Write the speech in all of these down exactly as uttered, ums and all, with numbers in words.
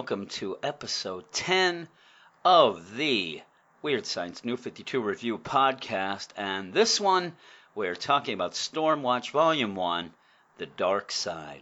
welcome to episode ten of the Weird Science New fifty-two Review podcast. And this one, we're talking about Stormwatch Volume one, The Dark Side.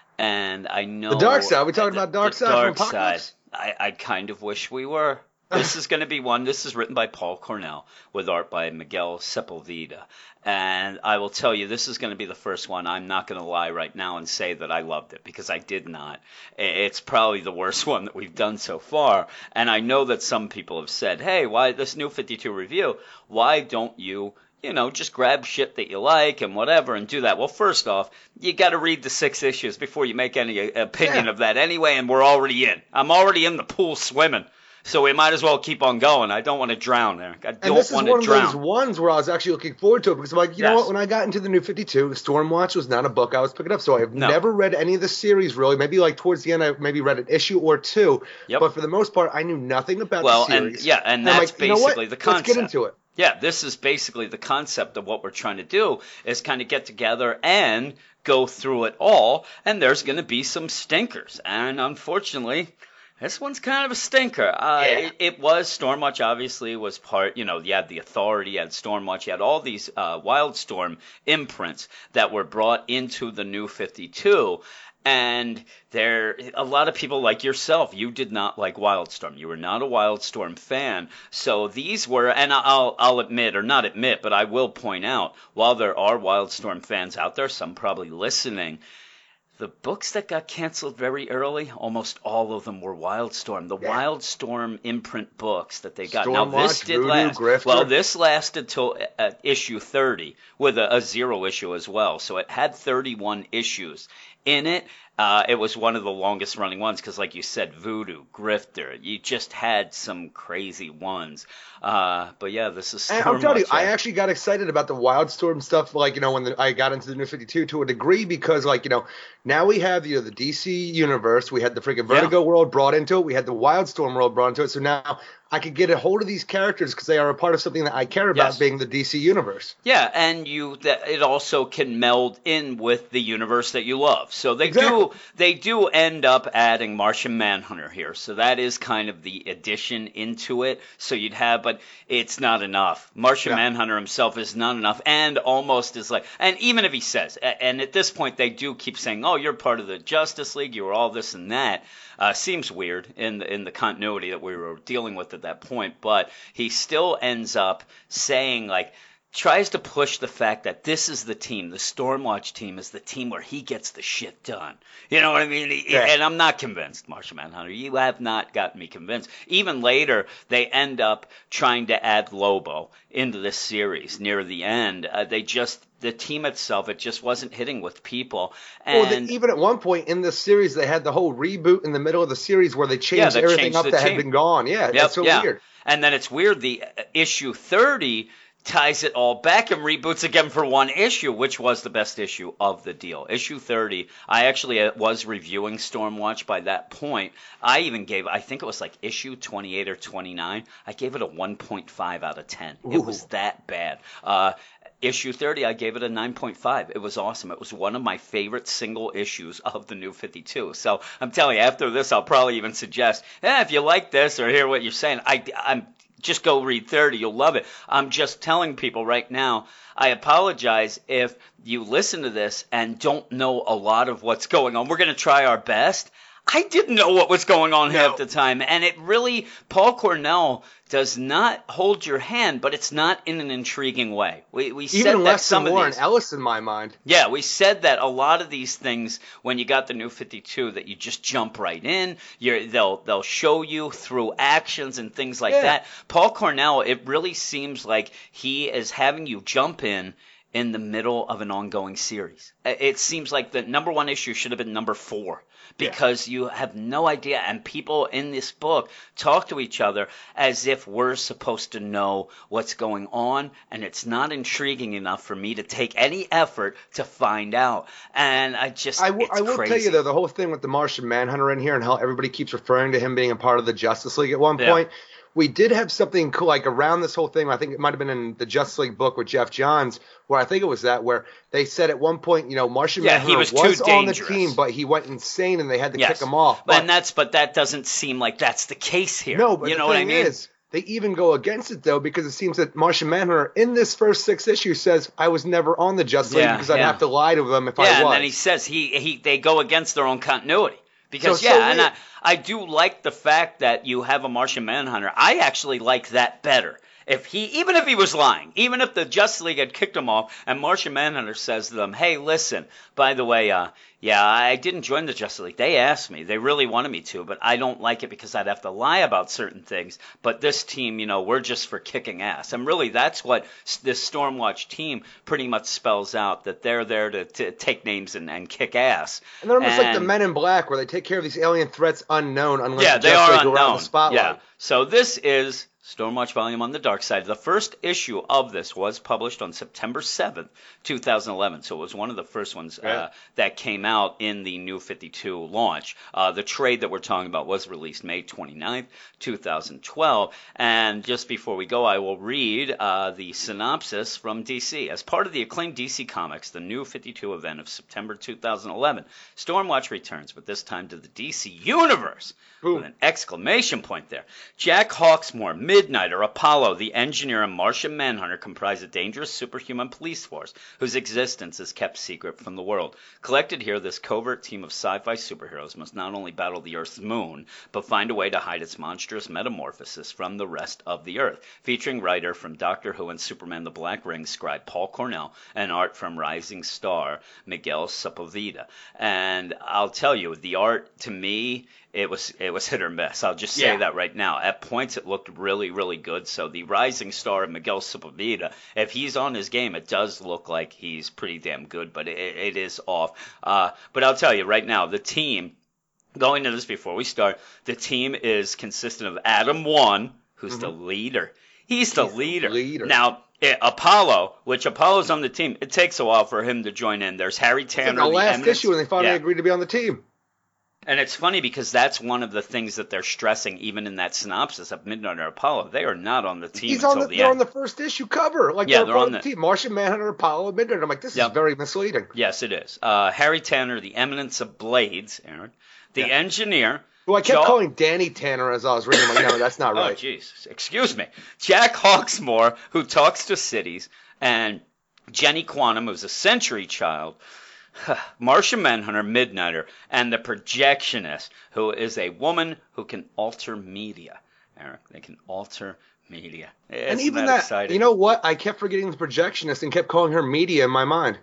And I know... The Dark Side? We're talking the, about Dark the Side dark from side. Apocalypse? I, I kind of wish we were. This is going to be one. This is written by Paul Cornell with art by Miguel Sepulveda. And I will tell you, this is going to be the first one. I'm not going to lie right now and say that I loved it, because I did not. It's probably the worst one that we've done so far. And I know that some people have said, hey, why this New fifty-two review? Why don't you, you know, just grab shit that you like and whatever and do that? Well, first off, you got to read the six issues before you make any opinion Yeah. of that anyway, and we're already in. I'm already in the pool swimming. So we might as well keep on going. I don't want to drown there. I And don't this is want one to of drown. those ones where I was actually looking forward to it, because I'm like, you know Yes. what, when I got into the New fifty-two, Stormwatch was not a book I was picking up, so I've No. never read any of the series, really. Maybe like towards the end I maybe read an issue or two, Yep. but for the most part I knew nothing about Well, the series. and yeah, and I'm that's like, you know what? basically the concept. Let's get into it. Yeah, this is basically the concept of what we're trying to do, is kind of get together and go through it all, and there's going to be some stinkers. And unfortunately, this one's kind of a stinker. Uh, Yeah. it, it was, Stormwatch obviously was part, you know, you had the Authority, you had Stormwatch, you had all these uh, Wildstorm imprints that were brought into the New fifty-two. And there, a lot of people like yourself, you did not like Wildstorm. You were not a Wildstorm fan. So these were, and I'll, I'll admit, or not admit, but I will point out, while there are Wildstorm fans out there, some probably listening, the books that got canceled very early, almost all of them were Wildstorm. The Yeah. Wildstorm imprint books that they got. Now this Stormwatch, did Voodoo, last. Grifter. Well, this lasted till uh, issue thirty with a, a zero issue as well. So it had thirty-one issues in it. Uh, it was one of the longest running ones because, like you said, Voodoo, Grifter, you just had some crazy ones. Uh, but yeah, this is And I'm telling you, Stormwatch, I yeah. actually got excited about the Wildstorm stuff, like, you know, when the, I got into the New fifty-two to a degree, because, like, you know, now we have, you know, the D C universe, we had the freaking Vertigo world brought into it, we had the Wildstorm world brought into it, so now I could get a hold of these characters because they are a part of something that I care about, Yes. being the D C universe. Yeah, and you that it also can meld in with the universe that you love. So they Exactly. do they do end up adding Martian Manhunter here. So that is kind of the addition into it. So you'd have, but it's not enough. Martian Yeah. Manhunter himself is not enough, and almost is like, and even if he says, a- and at this point they do keep saying, oh, you're part of the Justice League, you were all this and that. Uh, seems weird in the, in the continuity that we were dealing with at that point, but he still ends up saying, like, tries to push the fact that this is the team, the Stormwatch team is the team where he gets the shit done. You know what I mean? He- Yeah. And I'm not convinced, Martian Manhunter. You have not gotten me convinced. Even later, they end up trying to add Lobo into this series near the end. Uh, they just, the team itself, it just wasn't hitting with people. Well, And the, even at one point in this series, they had the whole reboot in the middle of the series where they changed they everything changed up the that team. had been gone. Yeah, Yep, that's so yeah. weird. And then it's weird, the uh, issue thirty ties it all back and reboots again for one issue, which was the best issue of the deal. Issue thirty, I actually uh, was reviewing Stormwatch by that point. I even gave, I think it was like issue twenty-eight or twenty-nine, I gave it a one point five out of ten. It Ooh. was that bad. Uh, Issue thirty, I gave it a nine point five. It was awesome. It was one of my favorite single issues of the New fifty-two. So I'm telling you, after this, I'll probably even suggest, eh, if you like this or hear what you're saying, I, I'm just go read thirty. You'll love it. I'm just telling people right now, I apologize if you listen to this and don't know a lot of what's going on. We're going to try our best. I didn't know what was going on No. half the time, and it really, Paul Cornell does not hold your hand, but it's not in an intriguing way. We we said Even that less some than of Warren these, Ellis in my mind. yeah, we said that a lot of these things when you got the New fifty-two that you just jump right in. You're, they'll they'll show you through actions and things like Yeah. that. Paul Cornell, it really seems like he is having you jump in in the middle of an ongoing series. It seems like the number one issue should have been number four because you have no idea. And people in this book talk to each other as if we're supposed to know what's going on. And it's not intriguing enough for me to take any effort to find out. And I just, I, w- it's I will crazy. tell you, though, the whole thing with the Martian Manhunter in here and how everybody keeps referring to him being a part of the Justice League at one Yeah. point. we did have something cool, like around this whole thing. I think it might have been in the Justice League book with Jeff Johns, where I think it was that where they said at one point, you know, Martian yeah, Manhunter he was, was too on the dangerous. team, but he went insane and they had to yes. kick him off. But, and that's but that doesn't seem like that's the case here. No, but you the know what I thing mean? is, they even go against it though, because it seems that Martian Manhunter in this first six issues says, "I was never on the Justice League Yeah, because I'd yeah. have to lie to them if yeah, I was." and then he says he he they go against their own continuity. Because, So- yeah, so and we- I, I do like the fact that you have a Martian Manhunter. I actually like that better. If he, even if he was lying, even if the Justice League had kicked him off, and Martian Manhunter says to them, "Hey, listen, by the way, uh, yeah, I didn't join the Justice League. They asked me. They really wanted me to, but I don't like it because I'd have to lie about certain things. But this team, you know, we're just for kicking ass." And really, that's what s- this Stormwatch team pretty much spells out, that they're there to, to take names and, and kick ass. And they're almost like the And- Men in Black, where they take care of these alien threats unknown unless yeah, the they Justice are League go around unknown. the spotlight. Yeah. So this is Stormwatch Volume on the Dark Side. The first issue of this was published on September seventh, two thousand eleven. So it was one of the first ones uh, Yeah. that came out in the New fifty-two launch. Uh, the trade that we're talking about was released May twenty-ninth, two thousand twelve. And just before we go, I will read uh, the synopsis from D C. As part of the acclaimed D C Comics, the New fifty-two event of September two thousand eleven, Stormwatch returns, but this time to the D C Universe. Boom. With an exclamation point there. Jack Hawksmoor, Midnighter, Apollo, the Engineer, and Martian Manhunter comprise a dangerous superhuman police force whose existence is kept secret from the world. Collected here, this covert team of sci-fi superheroes must not only battle the Earth's moon, but find a way to hide its monstrous metamorphosis from the rest of the Earth. Featuring writer from Doctor Who and Superman the Black Ring scribe Paul Cornell, and art from Rising Star Miguel Sepulveda. And I'll tell you, the art, to me, it was it was hit or miss. I'll just say Yeah. that right now. At points, it looked really, really good. So the Rising Star of Miguel Sepulveda, if he's on his game, it does look like he's pretty damn good, but it, it is off. Uh, but I'll tell you right now, the team, going into this before we start, the team is consistent of Adam One, who's the leader. He's the He's the leader. leader. Now, eh, Apollo, which Apollo's on the team, it takes a while for him to join in. There's Harry It's in Tanner. the the last Eminence. issue when they finally Yeah. agreed to be on the team. And it's funny because that's one of the things that they're stressing, even in that synopsis of Midnight or Apollo. They are not on the team He's until on the, the they're end. on the first issue cover. Like Yeah, they're, they're part on of the the- team. Martian Manhunter, Apollo, and Midnight. I'm like, this Yep. is very misleading. Yes, it is. Uh, Harry Tanner, the Eminence of Blades, Aaron. The Yeah. Engineer. Who I kept Jaw- calling Danny Tanner as I was reading. I'm like, no, that's not Oh, right. jeez. Excuse me. Jack Hawksmoor, who talks to cities, and Jenny Quantum, who's a Century Child, Martian Manhunter, Midnighter, and the Projectionist, who is a woman who can alter media. Eric, they can alter media. Isn't and even that, that, exciting? you know what? I kept forgetting the projectionist and kept calling her media in my mind.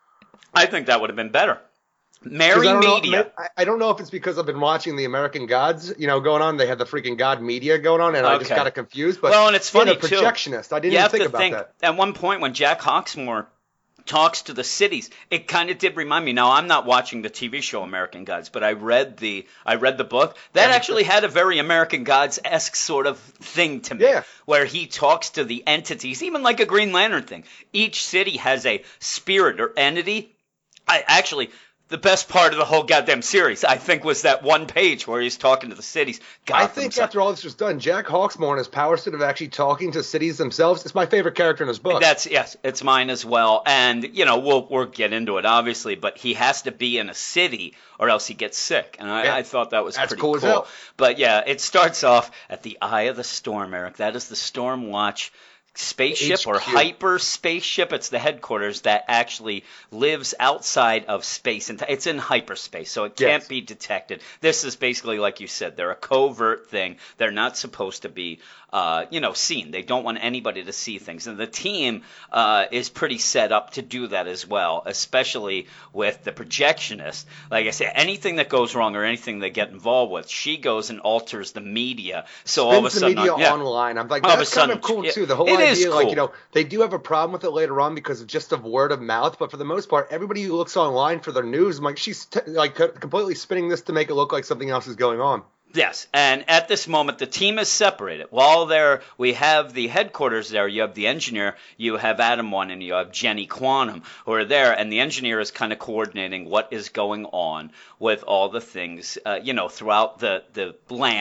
I think that would have been better. 'Cause Mary I don't know- Media. I, I don't know if it's because I've been watching the American Gods, you know, going on. They had the freaking God Media going on, and I just Okay. got it confused. But Well, and it's yeah, funny, the too. projectionist. I didn't You even have think to about think, that. at one point when Jack Hawksmoor talks to the cities, it kind of did remind me. Now, I'm not watching the T V show American Gods, but I read the I read the book. That Yeah, actually had a very American Gods-esque sort of thing to me, Yeah. where he talks to the entities, even like a Green Lantern thing. Each city has a spirit or entity. I actually, the best part of the whole goddamn series, I think, was that one page where he's talking to the cities. I Gotham, think Sun- after all this was done, Jack Hawksmoor and his power set of actually talking to cities themselves. It's my favorite character in his book. That's yes, it's mine as well. And you know, we'll we'll get into it obviously, but he has to be in a city or else he gets sick. And I, Yeah. I thought that was That's pretty cool as hell. But yeah, it starts off at the Eye of the Storm, Eric. That is the Stormwatch spaceship or H Q. hyper spaceship. It's the headquarters that actually lives outside of space, and it's in hyperspace, so it can't Yes. be detected. This is basically, like you said, they're a covert thing. They're not supposed to be, uh, you know, seen. They don't want anybody to see things, and the team uh, is pretty set up to do that as well, especially with the projectionist. Like I said, anything that goes wrong or anything they get involved with, she goes and alters the media. So all of a Spins the sudden, media yeah. online. I'm like, All of a that's kind sudden, of cool it- too. The whole it is idea, like, cool. you know, they do have a problem with it later on because of just of word of mouth. But for the most part, everybody who looks online for their news, I'm like, she's t- like co- completely spinning this to make it look like something else is going on. Yes, and at this moment, the team is separated. While there, we have the headquarters there. You have the engineer, you have Adam One, and you have Jenny Quantum, who are there. And the engineer is kind of coordinating what is going on with all the things, uh, you know, throughout the, the land,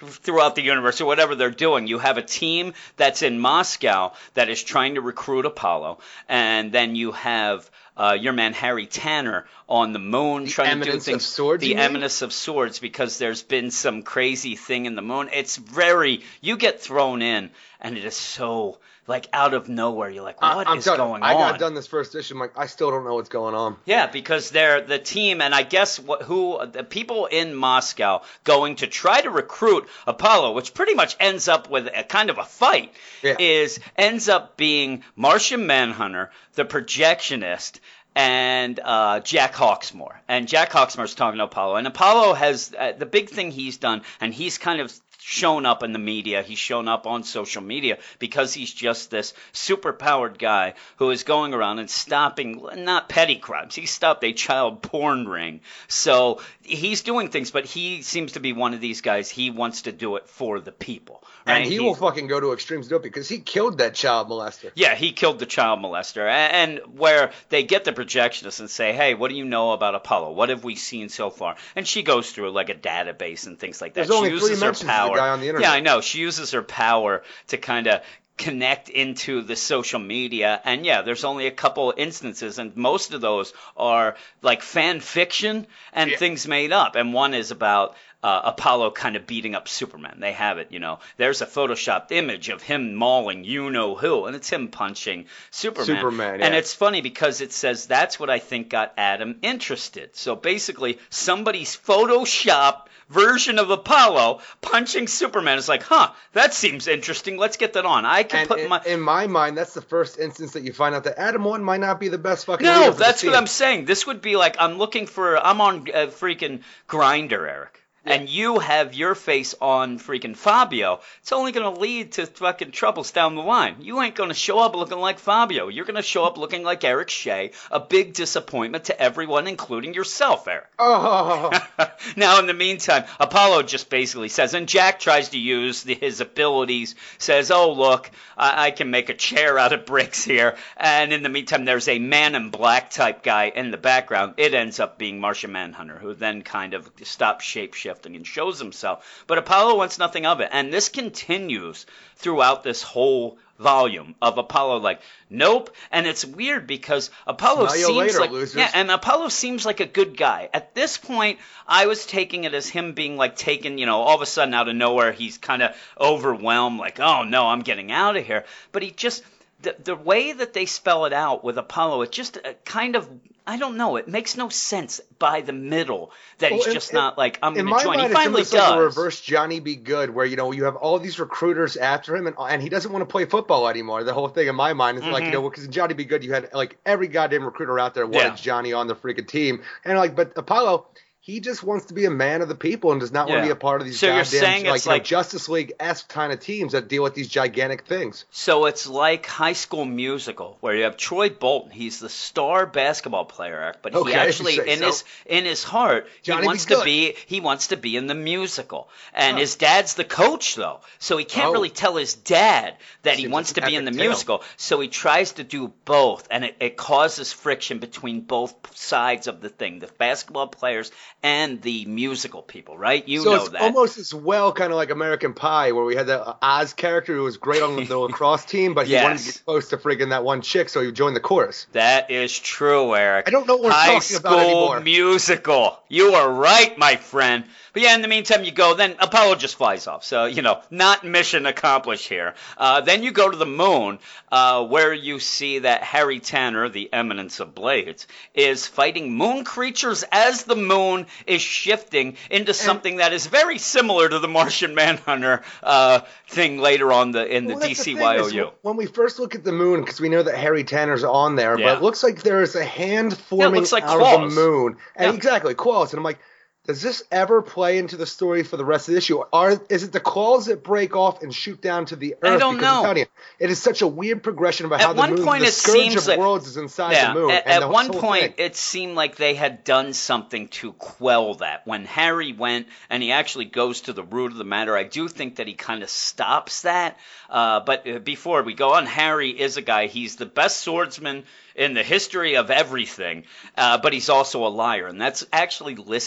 throughout the universe or whatever they're doing. You have a team that's in Moscow that is trying to recruit Apollo, and then you have uh, your man Harry Tanner on the moon the trying to do things. Of swords, the eminence of swords, because there's been some crazy thing in the moon. It's very you get thrown in, and it is so like out of nowhere. You're like, what I'm is telling, going I on? I got done this first issue. I'm like, I still don't know what's going on. Yeah, because they're the team, and I guess what, who the people in Moscow going to try to recruit Apollo, which pretty much ends up with a kind of a fight, yeah. is ends up being Martian Manhunter, the Projectionist, and uh, Jack Hawksmoor. And Jack Hawksmoor's talking to Apollo, and Apollo has uh, the big thing he's done, and he's kind of shown up in the media, he's shown up on social media because he's just this super-powered guy who is going around and stopping, not petty crimes, he stopped a child porn ring. So he's doing things, but he seems to be one of these guys, he wants to do it for the people. Right? And he he's, will fucking go to extremes to do it because he killed that child molester. Yeah, he killed the child molester. And, and where they get the projectionist and say, hey, what do you know about Apollo? What have we seen so far? And she goes through like a database and things like that. There's she only uses three her mentions power. of the guy on the internet. Yeah, I know. She uses her power to kind of connect into the social media, and yeah, there's only a couple instances, and most of those are like fan fiction and yeah. things made up, and one is about uh, Apollo kind of beating up Superman. They have it, you know, there's a photoshopped image of him mauling you-know-who, and it's him punching Superman. Superman, yeah. And it's funny because it says that's what I think got Adam interested. So basically, somebody's photoshopped version of Apollo punching Superman is like, huh, that seems interesting. Let's get that on. I can and put in, my in my mind, that's the first instance that you find out that Adam one might not be the best fucking. No, leader for that's the what team. I'm saying. This would be like I'm looking for. I'm on uh, freaking Grinder, Eric. Yeah. And you have your face on freaking Fabio, it's only going to lead to fucking troubles down the line. You ain't going to show up looking like Fabio. You're going to show up looking like Eric Shea, a big disappointment to everyone, including yourself, Eric. Oh. Now, in the meantime, Apollo just basically says, and Jack tries to use the, his abilities, says, oh, look, I, I can make a chair out of bricks here. And in the meantime, there's a Man in Black type guy in the background. It ends up being Martian Manhunter, who then kind of stops shapeshifting and shows himself. But Apollo wants nothing of it. And this continues throughout this whole volume of Apollo like, nope. And it's weird because Apollo Smell you seems later, like losers. yeah, and Apollo seems like a good guy. At this point, I was taking it as him being like taken, you know, all of a sudden out of nowhere, he's kind of overwhelmed, like, oh no, I'm getting out of here. But he just the the way that they spell it out with Apollo, it just uh, kind of, I don't know, it makes no sense by the middle that Well, he's in- just in- not like, I'm In going my to join. He mind, it's finally almost like a does. reverse Johnny Be Good, where you know you have all these recruiters after him, and and he doesn't want to play football anymore. The whole thing in my mind is like, you know, because in Johnny Be Good, you had like every goddamn recruiter out there wanted Mm-hmm. Yeah. Johnny on the freaking team, and like, but Apollo, he just wants to be a man of the people and does not want Yeah. to be a part of these So you're goddamn saying like, it's you know, like- Justice League-esque kind of teams that deal with these gigantic things. So it's like High School Musical, where you have Troy Bolton. He's the star basketball player, Eric, but he Okay, actually, you say in so. his in his heart, Johnny he Be wants to Good. be he wants to be in the musical. And Huh. his dad's the coach, though, so he can't Oh. really tell his dad that he Seems wants like to an be in the epic tale. musical. So he tries to do both, and it, it causes friction between both sides of the thing, the basketball players and the musical people. Right? You so know it's that. almost as well kind of like American Pie, where we had the Oz character who was great on the lacrosse team, but he wanted to Yes. get close to friggin' that one chick, so he joined the chorus. That is true, Eric. I don't know what we're High talking about School anymore. Musical. You are right, my friend. But yeah, in the meantime, you go. Then Apollo just flies off. So, you know, not mission accomplished here. Uh, then you go to the moon, uh, where you see that Harry Tanner, the eminence of Blades, is fighting moon creatures as the moon is shifting into something that is very similar to the Martian Manhunter uh, thing later on the in the Well, that's D C thing Y O is, U. when we first look at the moon, because we know that Harry Tanner's on there, Yeah. but it looks like there is a hand forming looks like out of claws. the moon. And Yeah. exactly, claws. And I'm like, does this ever play into the story for the rest of the issue? Are is it the claws that break off and shoot down to the earth? I don't because I'm know. telling you, it is such a weird progression about At how the one moon, point the it scourge seems of like- worlds is inside Yeah, the moon. at, and at the one whole point thing. it seemed like they had done something to quell that. When Harry went and he actually goes to the root of the matter, I do think that he kind of stops that. Uh, but uh, before we go on, Harry is a guy, he's the best swordsman in the history of everything, uh, but he's also a liar, and that's actually listed as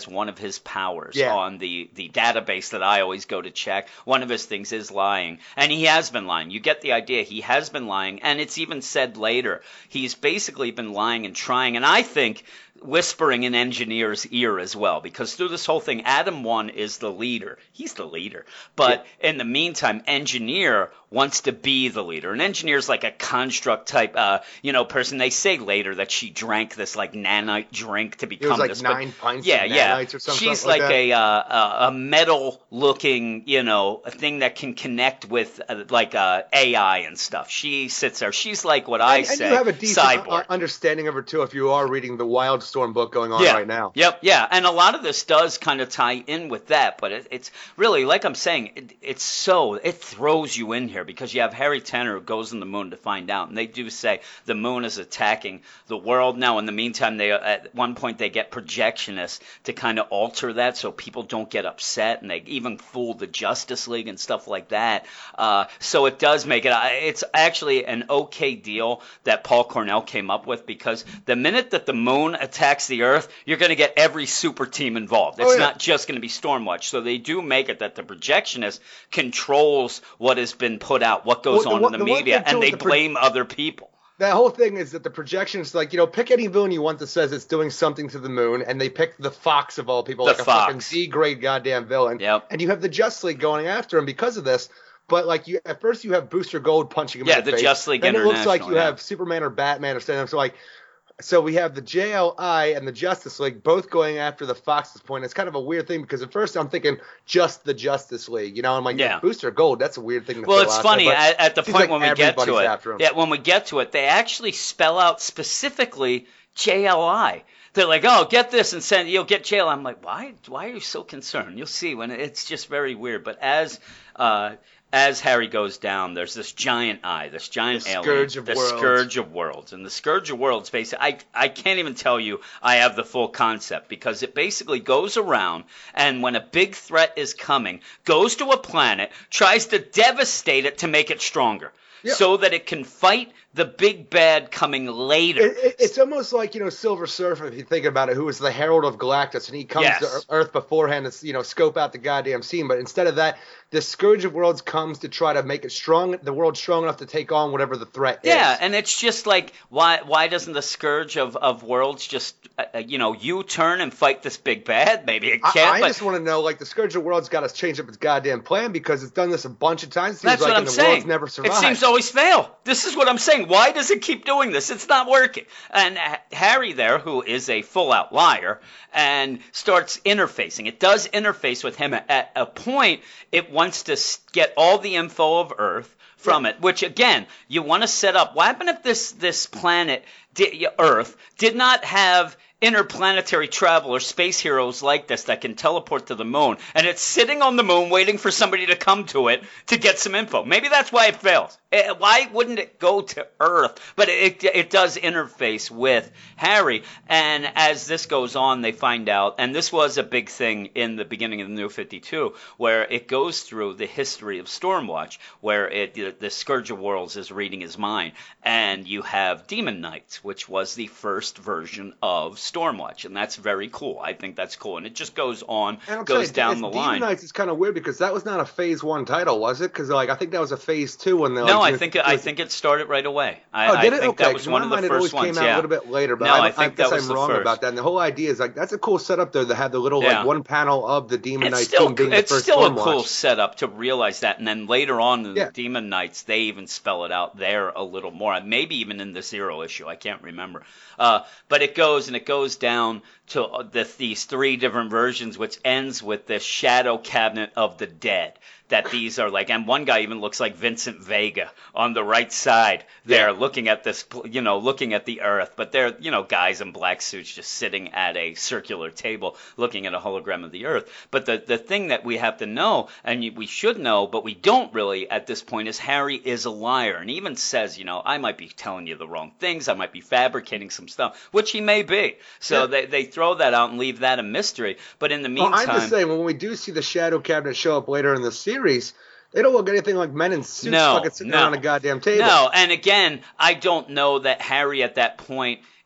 as one of his powers Yeah. on the, the database that I always go to check. One of his things is lying. And he has been lying. You get the idea. He has been lying. And it's even said later. He's basically been lying and trying. And I think whispering in Engineer's ear as well, because through this whole thing, Adam one is the leader. He's the leader. But yeah. in the meantime, Engineer wants to be the leader. And Engineer's like a construct type, uh, you know, person. They say later that she drank this like nanite drink to become it was like this. nine but, pints yeah, of yeah. nanites or something. She's like, like that. a uh, a metal looking, you know, a thing that can connect with uh, like uh, A I and stuff. She sits there. She's like what I and, say. And you have a decent cyborg. understanding of her too if you are reading the Wildstorm book going on yeah. right now. Yep, yeah, and a lot of this does kind of tie in with that, but it, it's really, like I'm saying, it, it's so, it throws you in here because you have Harry Tanner who goes on the moon to find out, and they do say the moon is attacking the world now. In the meantime, they at one point they get projectionists to kind of alter that so people don't get upset, and they even fool the Justice League and stuff like that. Uh, so it does make it, it's actually an okay deal that Paul Cornell came up with, because the minute that the moon attacks the Earth, you're going to get every super team involved. It's oh, yeah. not just going to be Stormwatch. So they do make it that the projectionist controls what has been put out, what goes well, on the, in the, the media, and they the blame pro- other people. That whole thing is that the projectionist, like, you know, pick any villain you want that says it's doing something to the moon, and they pick the Fox of all people, the like a Fox. fucking Z-grade goddamn villain. Yep. And you have the Justice League going after him because of this. But, like, you at first you have Booster Gold punching him yeah, in the, the face. Justice League Then it looks like you yeah. have Superman or Batman or standing up. So, like, so we have the J L I and the Justice League both going after the Fox's point. It's kind of a weird thing because at first I'm thinking just the Justice League. You know, I'm like, yeah. Booster Gold, that's a weird thing to Well, fill it's out funny, there, at, at the point like when we get to it, yeah, when we get to it, they actually spell out specifically J L I. They're like, oh, get this and send, you'll get J L I. I'm like, why, why are you so concerned? You'll see when it's just very weird. But as, uh, As Harry goes down, there's this giant eye, this giant the alien, Scourge of the Worlds. Scourge of Worlds. And the Scourge of Worlds, basically, I, I can't even tell you I have the full concept, because it basically goes around, and when a big threat is coming, goes to a planet, tries to devastate it to make it stronger, yeah. so that it can fight the big bad coming later. It, it, it's almost like, you know, Silver Surfer, if you think about it, who was the Herald of Galactus, and he comes yes. to Earth beforehand to, you know, scope out the goddamn scene. But instead of that, the Scourge of Worlds comes to try to make it strong, the world strong enough to take on whatever the threat yeah, is. Yeah, and it's just like, why why doesn't the Scourge of, of Worlds just, uh, you know, U-turn and fight this big bad? Maybe it can't. I, I but just want to know, like, the Scourge of Worlds got to change up its goddamn plan, because it's done this a bunch of times. It seems That's like what I'm the saying. world's never survived. It seems to always fail. This is what I'm saying. Why does it keep doing this? It's not working. And Harry there, who is a full-out liar, and starts interfacing. It does interface with him. At a point, it wants to get all the info of Earth from it, which, again, you want to set up. What happened if this, this planet, Earth, did not have interplanetary travel or space heroes like this that can teleport to the moon, and it's sitting on the moon waiting for somebody to come to it to get some info? Maybe that's why it fails. Why wouldn't it go to Earth? But it it does interface with Harry, and as this goes on, they find out, and this was a big thing in the beginning of the New fifty-two, where it goes through the history of Stormwatch, where it the Scourge of Worlds is reading his mind, and you have Demon Knights, which was the first version of Stormwatch, and that's very cool. I think that's cool, and it just goes on, goes say, down the Demon line. Demon Knights is kind of weird, because that was not a Phase One title, was it? Because like I think that was a Phase Two when they. No, like, I think it, I think it started right away. I, oh, did I it? think okay, that was one of the mind, first it always ones. Came out yeah. a little bit later, but no, I, I think I guess that was I'm the wrong first. about that. And the whole idea is like that's a cool setup though, to have the little yeah. like one panel of the Demon it's Knights still, being it's the first still a Stormwatch. cool setup to realize that, and then later on in yeah. the Demon Knights, they even spell it out there a little more, maybe even in the Zero issue. I can't remember. Uh, but it goes and it goes down to the, these three different versions, which ends with the Shadow Cabinet of the Dead. That these are like, and one guy even looks like Vincent Vega on the right side there, yeah. looking at this, you know, looking at the Earth. But they're, you know, guys in black suits just sitting at a circular table looking at a hologram of the Earth. But the, the thing that we have to know, and we should know, but we don't really at this point, is Harry is a liar. And he even says, you know, I might be telling you the wrong things. I might be fabricating some stuff, which he may be. So yeah. they, they throw that out and leave that a mystery. But in the meantime. Well, I'm just saying, when we do see the Shadow Cabinet show up later in the series, they don't look anything like men in suits no, fucking sitting no. around a goddamn table. No, and again, I don't know that Harry at that point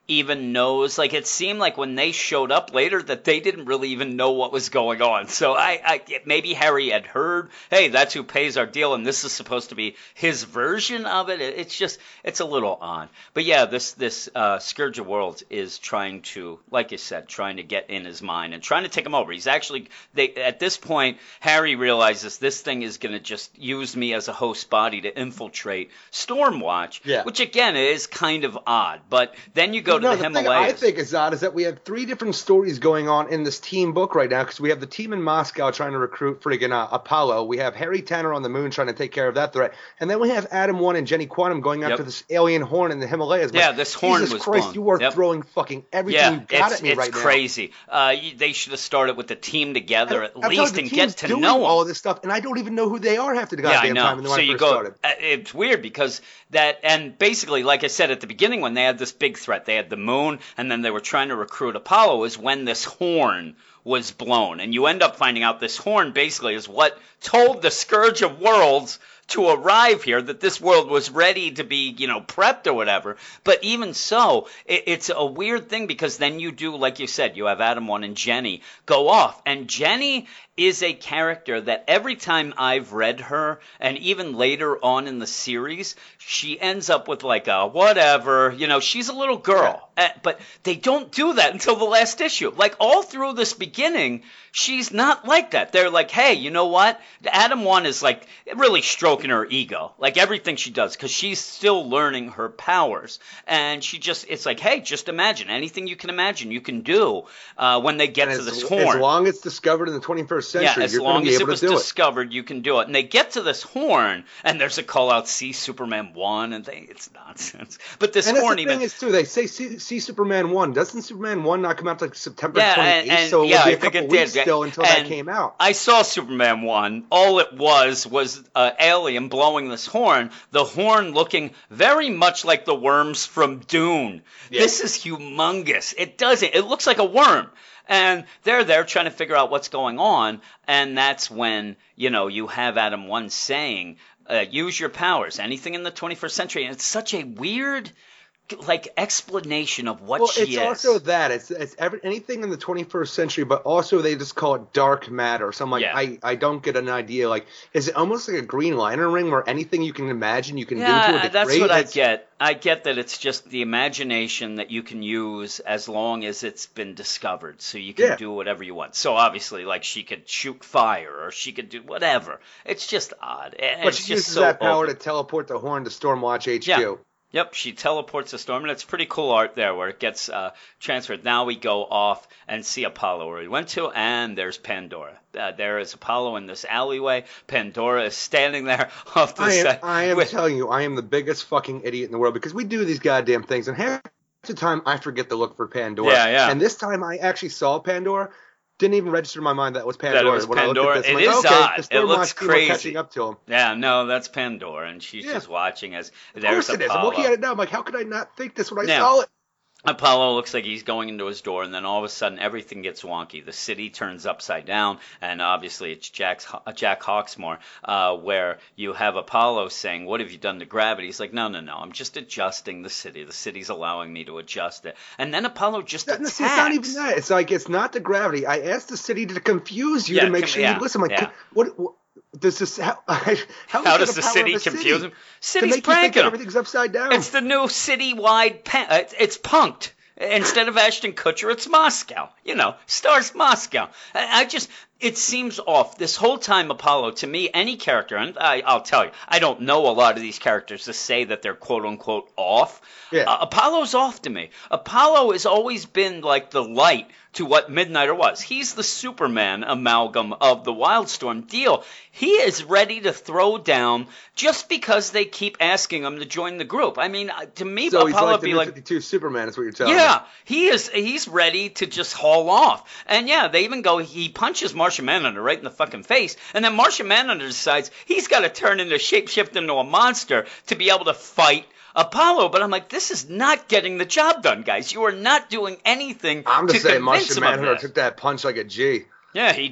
even knows. Like, it seemed like when they showed up later that they didn't really even know what was going on. So I, I maybe Harry had heard, hey, that's who pays our deal, and this is supposed to be his version of it. It's just, it's a little odd. But yeah, this this uh, Scourge of Worlds is trying to, like you said, trying to get in his mind and trying to take him over. He's actually, they at this point, Harry realizes this thing is going to just use me as a host body to infiltrate Stormwatch, yeah. which again is kind of odd. But then you go to no, the, the Himalayas. Thing I think is odd is that we have three different stories going on in this team book right now, because we have the team in Moscow trying to recruit friggin' uh, Apollo. We have Harry Tanner on the moon trying to take care of that threat. And then we have Adam One and Jenny Quantum going after yep. this alien horn in the Himalayas. Yeah, like, this horn Jesus was Christ, blown. you are yep. throwing fucking everything yeah, you got it's, at me it's right now. It's crazy. Uh, they should have started with the team together at I'm least and get to doing know them. all of this stuff, and I don't even know who they are half the yeah, goddamn I know. time. And so when you I first go, started. uh, it's weird because that, and basically, like I said at the beginning, when they had this big threat, they had the moon, and then they were trying to recruit Apollo, is when this horn was blown. And you end up finding out this horn basically is what told the Scourge of Worlds to arrive here, that this world was ready to be, you know, prepped or whatever. But even so, it, it's a weird thing, because then you do, like you said, you have Adam One and Jenny go off. And Jenny is a character that every time I've read her, and even later on in the series, she ends up with like a whatever, you know, she's a little girl. Yeah. Uh, but they don't do that until the last issue. Like, all through this beginning, she's not like that. They're like, hey, you know what? Adam One is like really stroking her ego, like everything she does, because she's still learning her powers. And she just, it's like, hey, just imagine anything you can imagine you can do uh, when they get and to as, this horn. As long as it's discovered in the twenty-first century, yeah, as you're long be as able it was to do discovered, it. you can do it. And they get to this horn, and there's a call out, see Superman one, and they, it's nonsense. But this and horn the even. thing is, too, they say see, see Superman one. Doesn't Superman one not come out like September yeah, twenty-eighth? And, and, so it yeah, would be a I think couple it weeks did. still until and that came out. I saw Superman one. All it was was an alien blowing this horn, the horn looking very much like the worms from Dune. Yeah. This is humongous. It doesn't. It looks like a worm. And they're there trying to figure out what's going on, and that's when, you know, you have Adam One saying, uh, use your powers, anything in the twenty-first century. And it's such a weird, like, explanation of what well, she it's is. Well, it's also that. It's it's every, anything in the twenty-first century, but also they just call it dark matter. So I'm like, yeah. I, I don't get an idea. Like, is it almost like a Green Lantern ring where anything you can imagine you can yeah, do to a degree? That's what it's, I get. I get that it's just the imagination that you can use as long as it's been discovered. So you can yeah. do whatever you want. So obviously, like, she could shoot fire or she could do whatever. It's just odd. And but it's she just uses so that power open. to teleport the horn to Stormwatch H Q. Yeah. Yep, she teleports the storm, and it's pretty cool art there where it gets uh, transferred. Now we go off and see Apollo where we went to, and there's Pandora. Uh, there is Apollo in this alleyway. Pandora is standing there off the I am, side. I am with, telling you, I am the biggest fucking idiot in the world, because we do these goddamn things, and half the time I forget to look for Pandora. Yeah, yeah. And this time I actually saw Pandora. Didn't even register in my mind that was Pandora. That it was when Pandora. I looked at this, It I'm is like, okay, odd. The It looks Stormwatch team are crazy. catching up to him. Yeah, no, that's Pandora, and she's Yeah. just watching as Of there's course it is. Apollo. I'm looking at it now. I'm like, how could I not think this when I Yeah. saw it? Apollo looks like he's going into his door, and then all of a sudden everything gets wonky. The city turns upside down, and obviously it's Jack's, Jack Hawksmoor, uh, where you have Apollo saying, what have you done to gravity? He's like, no, no, no, I'm just adjusting the city. The city's allowing me to adjust it. And then Apollo just That, attacks. see, it's not even that. It's like, it's not the gravity. I asked the city to confuse you Yeah, to make com- sure yeah, you listen. I'm like, yeah. what, what does this, how, how, How is does it the power city of a confuse city him? To City's make you think pranking that him. everything's upside down. It's the new citywide, pen- uh, it's, it's punked. Instead of Ashton Kutcher, it's Moscow. You know, stars Moscow. I, I just, it seems off. This whole time, Apollo, to me, any character, and I, I'll tell you, I don't know a lot of these characters to say that they're quote-unquote off. Yeah. Uh, Apollo's off to me. Apollo has always been like the light to what Midnighter was. He's the Superman amalgam of the Wildstorm deal. He is ready to throw down just because they keep asking him to join the group. I mean, uh, to me, so Apollo he's like would the be new like, fifty-two Superman is what you're telling me. yeah, he is. He's ready to just haul off. And yeah, they even go. He punches Martian Manhunter right in the fucking face, and then Martian Manhunter decides he's got to turn into shapeshift into a monster to be able to fight Apollo. But I'm like, this is not getting the job done, guys. You are not doing anything. I'm to just saying, convince Martian him of Manhunter this. took that punch like a G. Yeah, he did.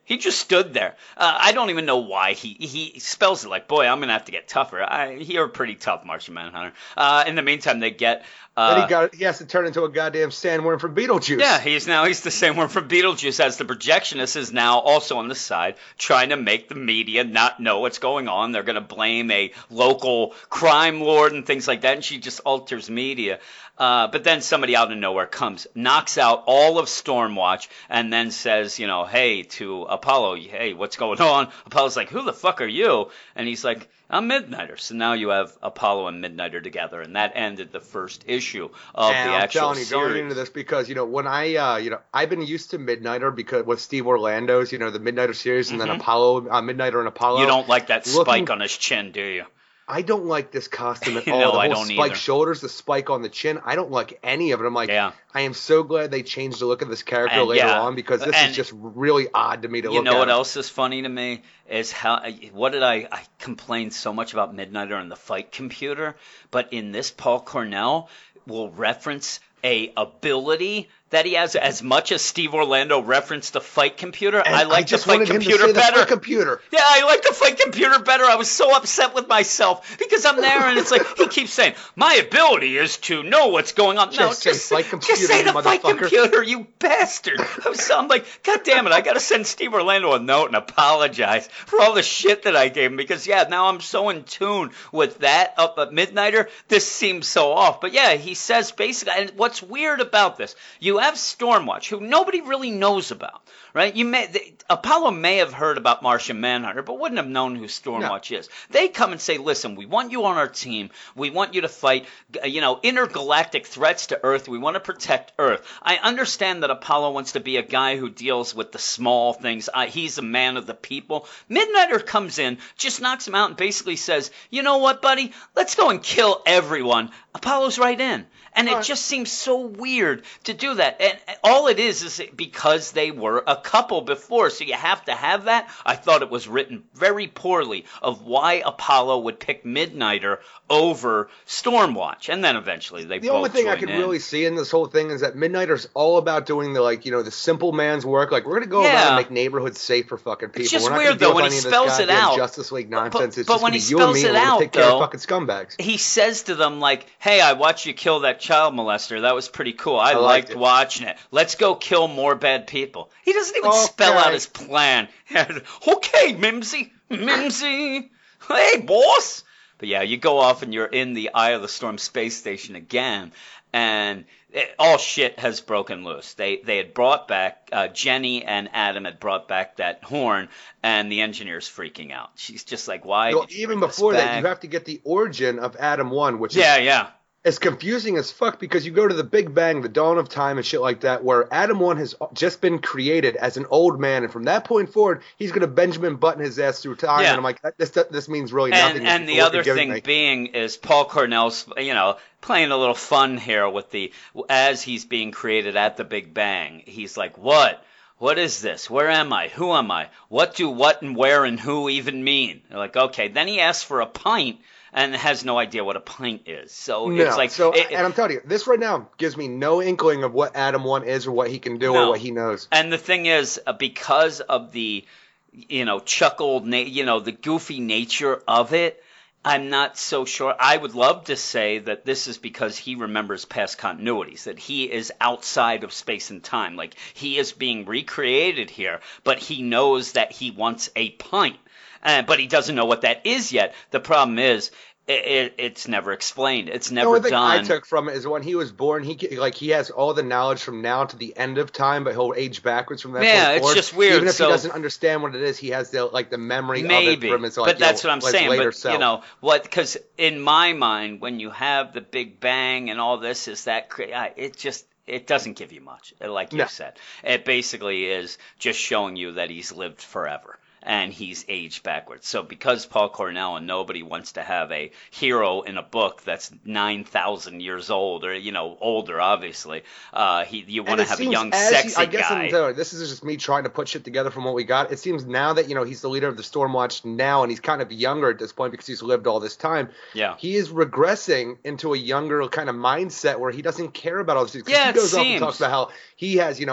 He just stood there. Uh, I don't even know why. He he spells it like, boy, I'm going to have to get tougher. I, you're pretty tough, Martian Manhunter. Uh, in the meantime, they get... Uh, then he got he has to turn into a goddamn sandworm from Beetlejuice. Yeah, he's now he's the sandworm from Beetlejuice, as the projectionist is now also on the side trying to make the media not know what's going on. They're going to blame a local crime lord and things like that, and she just alters media. Uh, but then somebody out of nowhere comes, knocks out all of Stormwatch, and then says, you know, hey, to Apollo, hey, what's going on? Apollo's like, who the fuck are you? And he's like, I'm Midnighter. So now you have Apollo and Midnighter together, and that ended the first issue of and the I'm actual telling you, series. going into this, because, you know, when I, uh, you know, I've been used to Midnighter because with Steve Orlando's, you know, the Midnighter series, and mm-hmm. then Apollo, uh, Midnighter and Apollo. You don't like that spike looking, on his chin, do you? I don't like this costume at all. No, the I whole don't spike either. shoulders, the spike on the chin. I don't like any of it. I'm like, yeah. I am so glad they changed the look of this character and, later yeah. on, because this and, is just really odd to me to you look at. You know what him. else is funny to me is how what did I I complained so much about Midnighter and the fight computer, but in this Paul Cornell will reference a ability that he has as much as Steve Orlando referenced the fight computer. And I like I just the fight wanted computer him to say better. The fight computer. Yeah, I like the fight computer better. I was so upset with myself because I'm there and it's like he keeps saying my ability is to know what's going on. Just no, say just, fight computer, just say the fight motherfucker. computer, you bastard. I was, so, I'm like, God damn it, I got to send Steve Orlando a note and apologize for all the shit that I gave him because, yeah, now I'm so in tune with that up at Midnighter. This seems so off. But, yeah, he says basically, and what's weird about this, you have Stormwatch, who nobody really knows about, right? You may the, Apollo may have heard about Martian Manhunter, but wouldn't have known who Stormwatch no. is. They come and say, listen, we want you on our team. We want you to fight, you know, intergalactic threats to Earth. We want to protect Earth. I understand that Apollo wants to be a guy who deals with the small things. Uh, he's a man of the people. Midnighter comes in, just knocks him out, and basically says, you know what, buddy? Let's go and kill everyone. Apollo's right in. And it just seems so weird to do that. And all it is is because they were a couple before. So you have to have that. I thought it was written very poorly of why Apollo would pick Midnighter over Stormwatch. And then eventually they the both The only thing I join could in. really see in this whole thing is that Midnighter's all about doing the, like, you know, the simple man's work. Like, we're going to go Yeah. around and make neighborhoods safe for fucking people. It's just we're not weird, deal though, with when he any of this spells it goddamn out. Justice League But- nonsense. but- It's but just when gonna he be you and spells me, it and we're gonna out, take care of though, fucking scumbags. He says to them, like, hey, I watched you kill that child molester. That was pretty cool. I, I liked liked it. watching it. Let's go kill more bad people. He doesn't even Okay. spell out his plan. Okay, Mimsy. Mimsy. Hey, boss. But yeah, you go off and you're in the Eye of the Storm space station again, and it, all shit has broken loose. They they had brought back, uh, Jenny and Adam had brought back that horn, and the engineer's freaking out. She's just like, why Well, did you even bring this before that, back? you have to get the origin of Adam one, which is Yeah, yeah. It's confusing as fuck because you go to the Big Bang, the dawn of time, and shit like that, where Adam one has just been created as an old man, and from that point forward, he's going to Benjamin Button his ass through time. Yeah. And I'm like, this this means really And, nothing. and the other thing being is Paul Cornell's, you know, playing a little fun here with the, as he's being created at the Big Bang, he's like, what? What is this? Where am I? Who am I? What do what and where and who even mean? They're like, okay. Then he asks for a pint and has no idea what a pint is. So no, it's like, so, it, and I'm telling you, this right now gives me no inkling of what Adam one is or what he can do No. or what he knows. And the thing is, uh, because of the, you know, chuckled, na- you know, the goofy nature of it, I'm not so sure. I would love to say that this is because he remembers past continuities, that he is outside of space and time. Like, he is being recreated here, but he knows that he wants a pint. Uh, but he doesn't know what that is yet. The problem is, it, it, it's never explained. It's never the only thing done. I took from it is when he was born, he like he has all the knowledge from now to the end of time, but he'll age backwards from that Yeah, point it's forward. just weird. Even if So- he doesn't understand what it is, he has the like the memory Maybe, of it from his like, but that's you know, what I'm his saying. later But self. you know what? Because in my mind, when you have the Big Bang and all this, is that cra- I- it just it doesn't give you much, like you No. said. It basically is just showing you that he's lived forever. And he's aged backwards. So because Paul Cornell and nobody wants to have a hero in a book that's nine thousand years old, or, you know, older, obviously, uh, he you want And to it have a seems young, as he- sexy I guess guy. I'm telling you, this is just me trying to put shit together from what we got. It seems now that, you know, he's the leader of the Stormwatch now, and he's kind of younger at this point because he's lived all this time. Yeah. He is regressing into a younger kind of mindset where he doesn't care about all this. 'Cause Yeah, he it goes off and seems. talks about how he has, you know,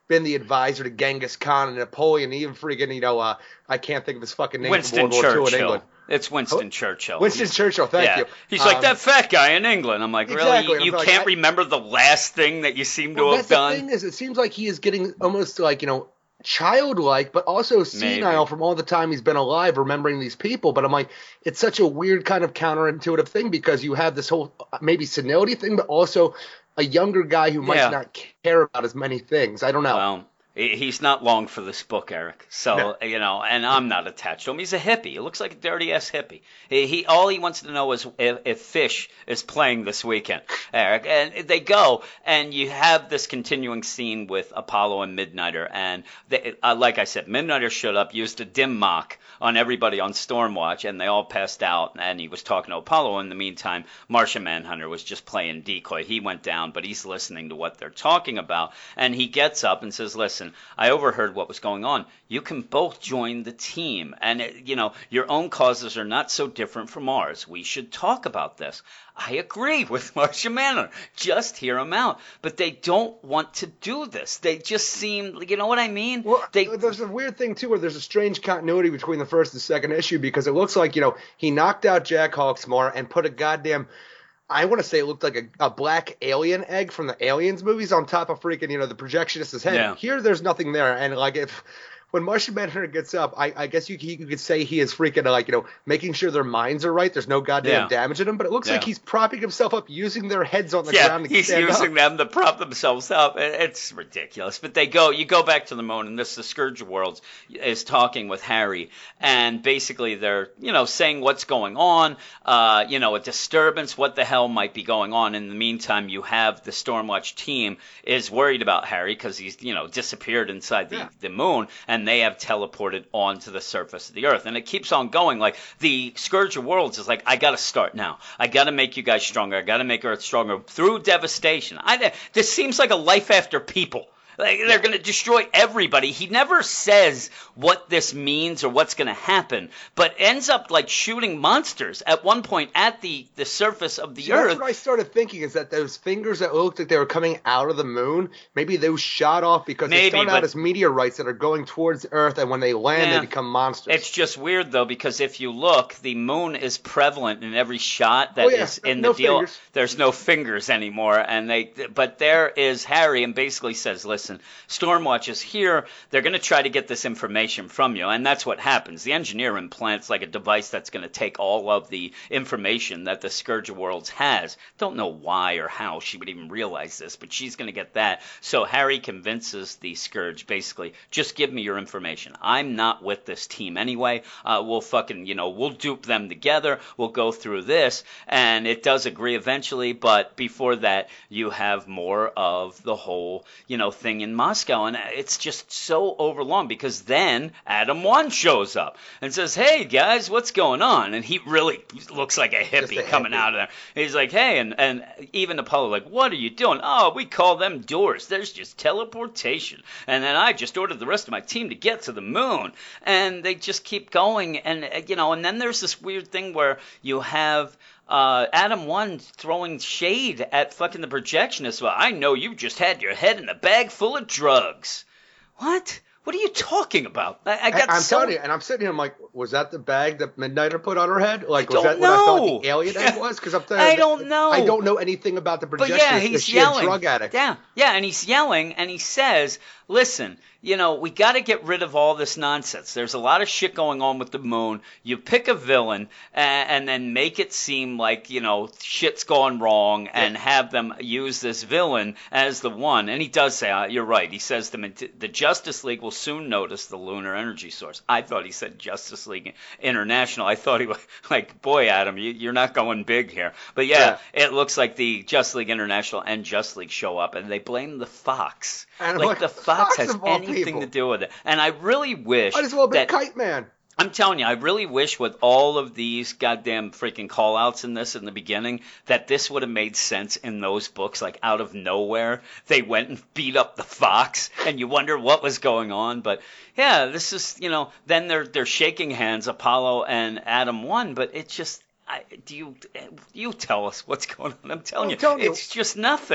been the advisor to Genghis Khan and Napoleon, even freaking, you know, uh, I can't think of his fucking name. Winston from World War Two in Churchill. England. It's Winston Churchill. Winston He's, Churchill, thank yeah. you. He's um, like that fat guy in England. I'm like, exactly. really? You, you like, can't I, remember the last thing that you seem to well, have that's done? The thing is, it seems like he is getting almost like, you know, childlike, but also senile Maybe. from all the time he's been alive, remembering these people. But I'm like, it's such a weird kind of counterintuitive thing because you have this whole maybe senility thing, but also a younger guy who might Yeah. not care about as many things. I don't know. Well, he- he's not long for this book, Eric. So, No. you know, and I'm not attached to him. He's a hippie. He looks like a dirty-ass hippie. He, he All he wants to know is if, if Fish is playing this weekend, Eric. And they go, and you have this continuing scene with Apollo and Midnighter. And, they, uh, like I said, Midnighter showed up, used a dim mock on everybody on Stormwatch, and they all passed out. And he was talking to Apollo. In the meantime, Martian Manhunter was just playing decoy. He went down, but he's listening to what they're talking about. And he gets up and says, listen, I overheard what was going on. You can both join the team. And, it, you know, your own causes are not so different from ours. We should talk about this. I agree with Martian Manhunter. Just hear him out. But they don't want to do this. They just seem, you know what I mean? Well, they, there's a weird thing, too, where there's a strange continuity between the first and second issue because it looks like, you know, he knocked out Jack Hawksmoor and put a goddamn, I want to say it looked like a, a black alien egg from the Aliens movies on top of freaking, you know, the projectionist's head. Yeah. Here, there's nothing there. And, like, if when Martian Manhunter gets up, I, I guess you, you could say he is freaking, like, you know, making sure their minds are right. There's no goddamn Yeah. damage in them. But it looks Yeah. like he's propping himself up using their heads on the yeah, ground to he's stand using up. them to prop themselves up. It's ridiculous. But they go, you go back to the moon, and this, the Scourge of Worlds, is talking with Harry, and basically they're, you know, saying what's going on, uh, you know, a disturbance, what the hell might be going on. In the meantime, you have the Stormwatch team is worried about Harry because he's, you know, disappeared inside the, Yeah. the moon, and they have teleported onto the surface of the earth. And it keeps on going. Like, the Scourge of Worlds is like, I got to start now. I got to make you guys stronger. I got to make Earth stronger through devastation. I, this seems like a life after people. Like, they're going to destroy everybody. He never says what this means or what's going to happen, but ends up like shooting monsters at one point at the, the surface of the See, earth. that's what I started thinking is that those fingers that looked like they were coming out of the moon, maybe those shot off because Maybe, they start but- out as meteorites that are going towards Earth, and when they land, Yeah. they become monsters. It's just weird, though, because if you look, the moon is prevalent in every shot that Oh, yeah. is in No the deal. fingers. There's no fingers anymore, and they. But there is Harry, and basically says, "Listen, Stormwatch is here. They're going to try to get this information from you," and that's what happens. The engineer implants like a device that's going to take all of the information that the Scourge of Worlds has. Don't know why or how she would even realize this, but she's going to get that. So Harry convinces the Scourge, basically, just give me your information. I'm not with this team anyway. Uh, we'll fucking, you know, we'll dupe them together. We'll go through this, and it does agree eventually, but before that, you have more of the whole, you know, thing in Moscow, and it's just so overlong because then Adam One shows up and says, "Hey guys, what's going on?" And he really looks like a hippie a coming hippie. out of there. He's like, "Hey," and and even Apollo like, "What are you doing?" "Oh, we call them doors. There's just teleportation." And then I just ordered the rest of my team to get to the moon, and they just keep going, and uh, you know, and then there's this weird thing where you have. Uh, Adam One throwing shade at fucking the projectionist. Well, I know you just had your head in a bag full of drugs. What? What are you talking about? I, I got I'm so... telling you, and I'm sitting here, I'm like, was that the bag that Midnighter put on her head? Like, I was that don't what I thought know. the alien egg was? Because I'm telling I you, don't know. I don't know anything about the But projection. yeah, Is he's she yelling. a drug addict? Yeah, yeah, and he's yelling, and he says, "Listen, you know, we got to get rid of all this nonsense. There's a lot of shit going on with the moon. You pick a villain and, and then make it seem like, you know, shit's gone wrong and Yeah. have them use this villain as the one." And he does say, uh, you're right. He says to them, the Justice League will soon notice the lunar energy source. I thought he said Justice League International. I thought he was like, boy, Adam, you, you're not going big here. But yeah, Yeah. it looks like the Justice League International and Justice League show up, and they blame the Fox. And like like, the Fox Fox has of all anything people. to do with it. And I really wish Might as well be that Kite Man. I'm telling you, I really wish with all of these goddamn freaking call-outs in this in the beginning that this would have made sense in those books. Like, out of nowhere, they went and beat up the Fox, and you wonder what was going on. But yeah, this is, you know, then they're they're shaking hands, Apollo and Adam One, but it just, I, do you you tell us what's going on? I'm telling I'm you, telling you. it's just nothing.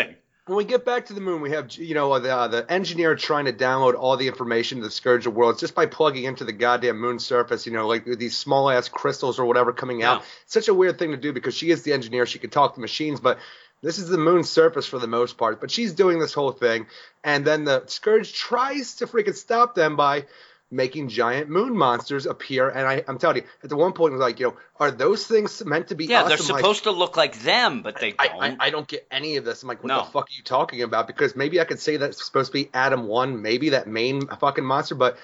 When we get back to the moon, we have, you know, the uh, the engineer trying to download all the information to the Scourge of Worlds just by plugging into the goddamn moon surface, you know, like these small ass crystals or whatever coming out. Yeah. Such a weird thing to do because she is the engineer. She could talk to machines, but this is the moon's surface for the most part. But she's doing this whole thing, and then the Scourge tries to freaking stop them by making giant moon monsters appear. And I, I'm telling you, at the one point, it was like, you know, are those things meant to be Yeah, us? they're I'm supposed like, to look like them, but they I, don't. I, I don't get any of this. I'm like, what No. the fuck are you talking about? Because maybe I could say that it's supposed to be Adam one, maybe that main fucking monster, but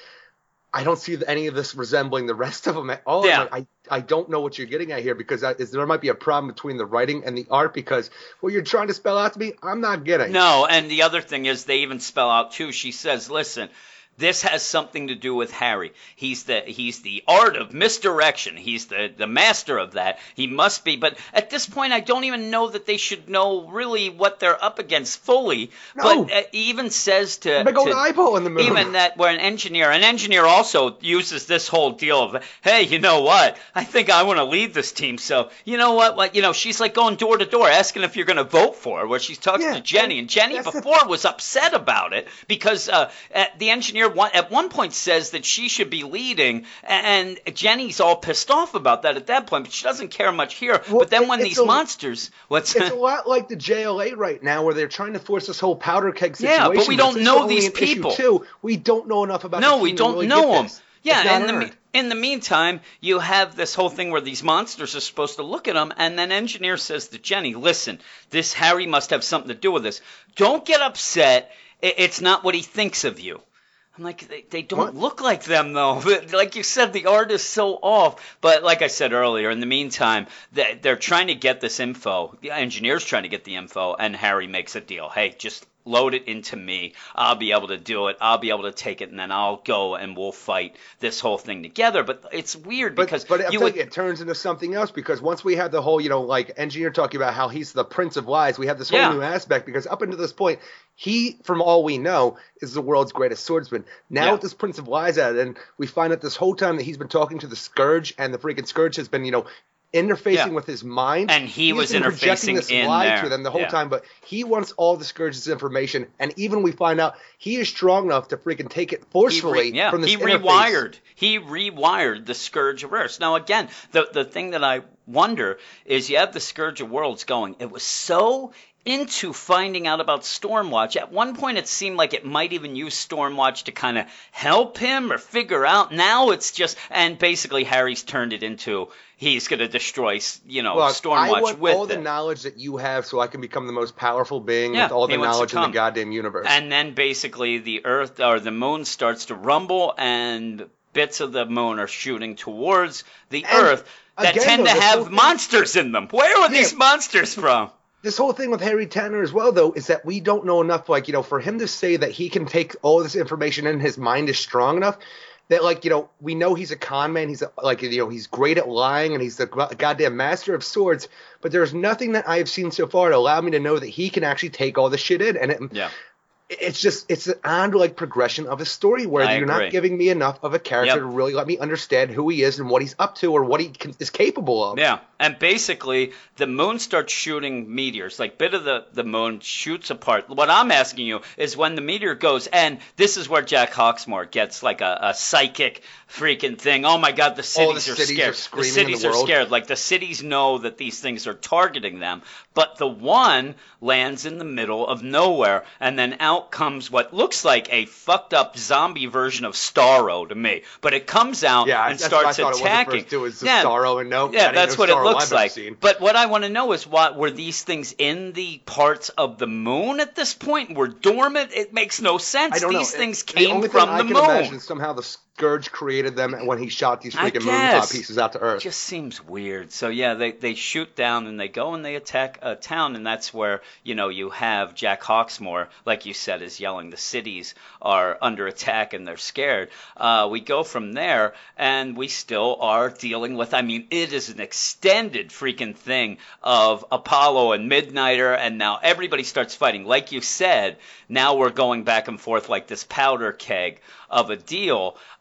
I don't see any of this resembling the rest of them at all. Yeah. Like, I, I don't know what you're getting at here because I, is, there might be a problem between the writing and the art because what you're trying to spell out to me, I'm not getting. No, and the other thing is they even spell out too. She says, listen, this has something to do with Harry. He's the he's the art of misdirection. He's the, the master of that. He must be. But at this point, I don't even know that they should know really what they're up against fully. No. But uh, he even says to, Big old to eyeball in the moon. even that where an engineer, an engineer also uses this whole deal of, hey, you know what? I think I want to lead this team. So you know what? Like you know, she's like going door to door asking if you're going to vote for her. Where she's talking Yeah, to Jenny, and Jenny that's the- before was upset about it because uh, uh, the engineer one, at one point says that she should be leading, and Jenny's all pissed off about that at that point, but she doesn't care much here. Well, but then when it's these a- monsters, what's It's a lot like the J L A right now, where they're trying to force this whole powder keg situation. Yeah, but we don't since know we're only these in issue people. two, we don't know enough about. no, the we team to don't really know get them. this. Yeah, It's not in the me- earned. in the meantime, you have this whole thing where these monsters are supposed to look at them, and then engineer says to Jenny, "Listen, this Harry must have something to do with this. Don't get upset. I- It's not what he thinks of you." I'm like, they, they don't What? look like them, though. Like you said, the art is so off. But like I said earlier, in the meantime, they, they're trying to get this info. The engineer's trying to get the info, and Harry makes a deal. Hey, just load it into me. I'll be able to do it. I'll be able to take it, and then I'll go and we'll fight this whole thing together. But it's weird But, because but I'm you telling would, you, it turns into something else because once we have the whole, you know, like engineer talking about how he's the Prince of Lies, we have this whole Yeah. new aspect because up until this point, he, from all we know, is the world's greatest swordsman. Now Yeah. with this Prince of Lies at it, and we find out this whole time that he's been talking to the Scourge, and the freaking Scourge has been, you know, interfacing Yeah. with his mind. And he He's was been projecting interfacing this in lie there. to them the whole Yeah. time, but he wants all the Scourge's information, and even we find out he is strong enough to freaking take it He forcefully re- yeah, from this he interface. rewired. He rewired the Scourge of Earth. Now, again, the the thing that I wonder is you have the Scourge of Worlds going. It was so into finding out about Stormwatch. At one point, it seemed like it might even use Stormwatch to kind of help him or figure out. Now it's just, and basically Harry's turned it into he's going to destroy, you know, Look, Stormwatch I want with all it. the knowledge that you have so I can become the most powerful being Yeah, with all he the wants to knowledge in the come. goddamn universe. And then basically the Earth or the Moon starts to rumble, and bits of the Moon are shooting towards the And Earth that again, tend though, to this whole have thing- monsters in them. Where are these Yeah. monsters from? This whole thing with Harry Tanner as well, though, is that we don't know enough, like, you know, for him to say that he can take all this information and his mind is strong enough that, like, you know, we know he's a con man. He's, a, like, you know, he's great at lying and he's the go- goddamn master of swords. But there's nothing that I have seen so far to allow me to know that he can actually take all this shit in. And it, Yeah. it's just, it's an odd, like, progression of a story where I you're agree. not giving me enough of a character Yep. to really let me understand who he is and what he's up to or what he can, is capable of. Yeah, and basically the moon starts shooting meteors. Like bit of the, the moon shoots apart. What I'm asking you is when the meteor goes, and this is where Jack Hawksmoor gets like a, a psychic freaking thing. Oh my God, the cities, All the are cities scared. are screaming the in the cities are world. scared. Like the cities know that these things are targeting them. But the one lands in the middle of nowhere, and then out comes what looks like a fucked up zombie version of Starro to me. But it comes out Yeah, and that's what I starts thought it was at attacking. first, too, is the Yeah. Starro, and nope, Yeah, that ain't that's no what it Starro looks I've ever like. seen. But what I want to know is what were these things in the parts of the moon at this point? Were dormant? It makes no sense. I don't These know. things the came only from thing I the can moon. imagine is somehow the Scourge created them when he shot these I freaking moon uh, guess. pieces out to Earth. It just seems weird. So yeah, they they shoot down and they go and they attack a town, and that's where you know you have Jack Hawksmoor, like you said, is yelling. The cities are under attack and they're scared. Uh, we go from there, and we still are dealing with. I mean, it is an extended freaking thing of Apollo and Midnighter, and now everybody starts fighting. Like you said, now we're going back and forth like this powder keg of a deal.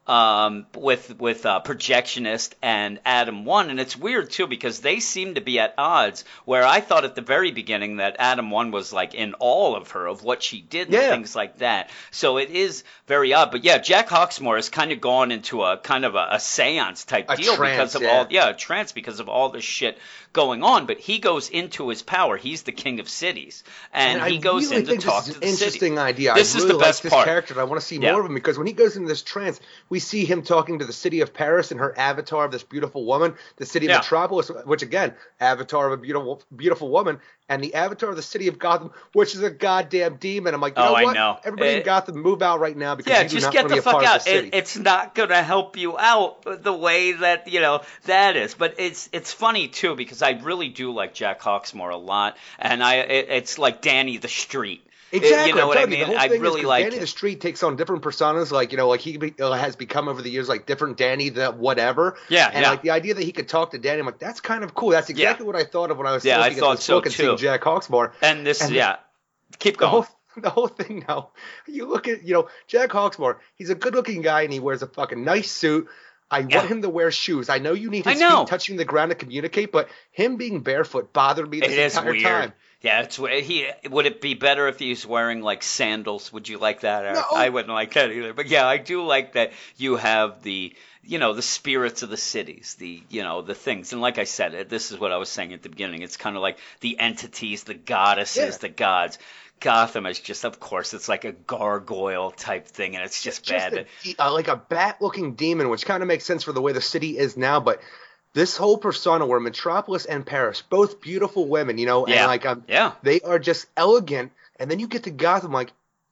um, with with uh, Projectionist and Adam One, and it's weird too because they seem to be at odds. Where I thought at the very beginning that Adam One was like in all of her of what she did and Yeah. things like that. So it is very odd. But yeah, Jack Hawksmoor has kind of gone into a kind of a, a seance type A deal trance, because of yeah. all yeah a trance because of all this shit going on. But he goes into his power. He's the king of cities, and, And he I goes really in to think talk this is to an the interesting city. idea. This I is really the like best this part. character, and I want to see Yeah. more of him because when he goes into this trance, we see him talking to the city of Paris and her avatar of this beautiful woman, the city of Yeah. Metropolis, which again, avatar of a beautiful, beautiful woman, and the avatar of the city of Gotham, which is a goddamn demon. I'm like, you Oh, know I what? know. Everybody in It- Gotham, move out right now because Yeah, you do just not get want to the be a fuck part out. of the city. It, it's not gonna help you out the way that you know that is. But it's it's funny too because I really do like Jack Hawksmoor a lot, and I it, it's like Danny the Street. It- Exactly. you know I'm what I telling you, mean? the whole I thing really is 'cause like Danny it. the Street takes on different personas, like you know, like he be, uh, has become over the years like different Danny, the whatever. Yeah, and yeah. like the idea that he could talk to Danny, I'm like, that's kind of cool. That's exactly what I thought of when I was Yeah, I looking thought at this so, book and too. seeing Jack Hawksmoor. And this, And yeah, keep The going. whole the whole thing now, you look at you know Jack Hawksmoor. He's a good-looking guy and he wears a fucking nice suit. I Yeah. want him to wear shoes. I know you need I his know. feet touching the ground to communicate, but him being barefoot bothered me this It is entire weird. time. Yeah, it's we- he. Would it be better if he's wearing like sandals? Would you like that? Eric? No. I wouldn't like that either. But yeah, I do like that you have the, you know, the spirits of the cities, the, you know, the things. And like I said, it- this is what I was saying at the beginning. It's kind of like the entities, the goddesses, Yeah. the gods. Gotham is just, of course, it's like a gargoyle type thing, and it's just, just bad. a, uh, like a bat-looking demon, which kind of makes sense for the way the city is now. But this whole persona, where Metropolis and Paris, both beautiful women, you know, Yeah. and like um, Yeah. they are just elegant. And then you get to Gotham, like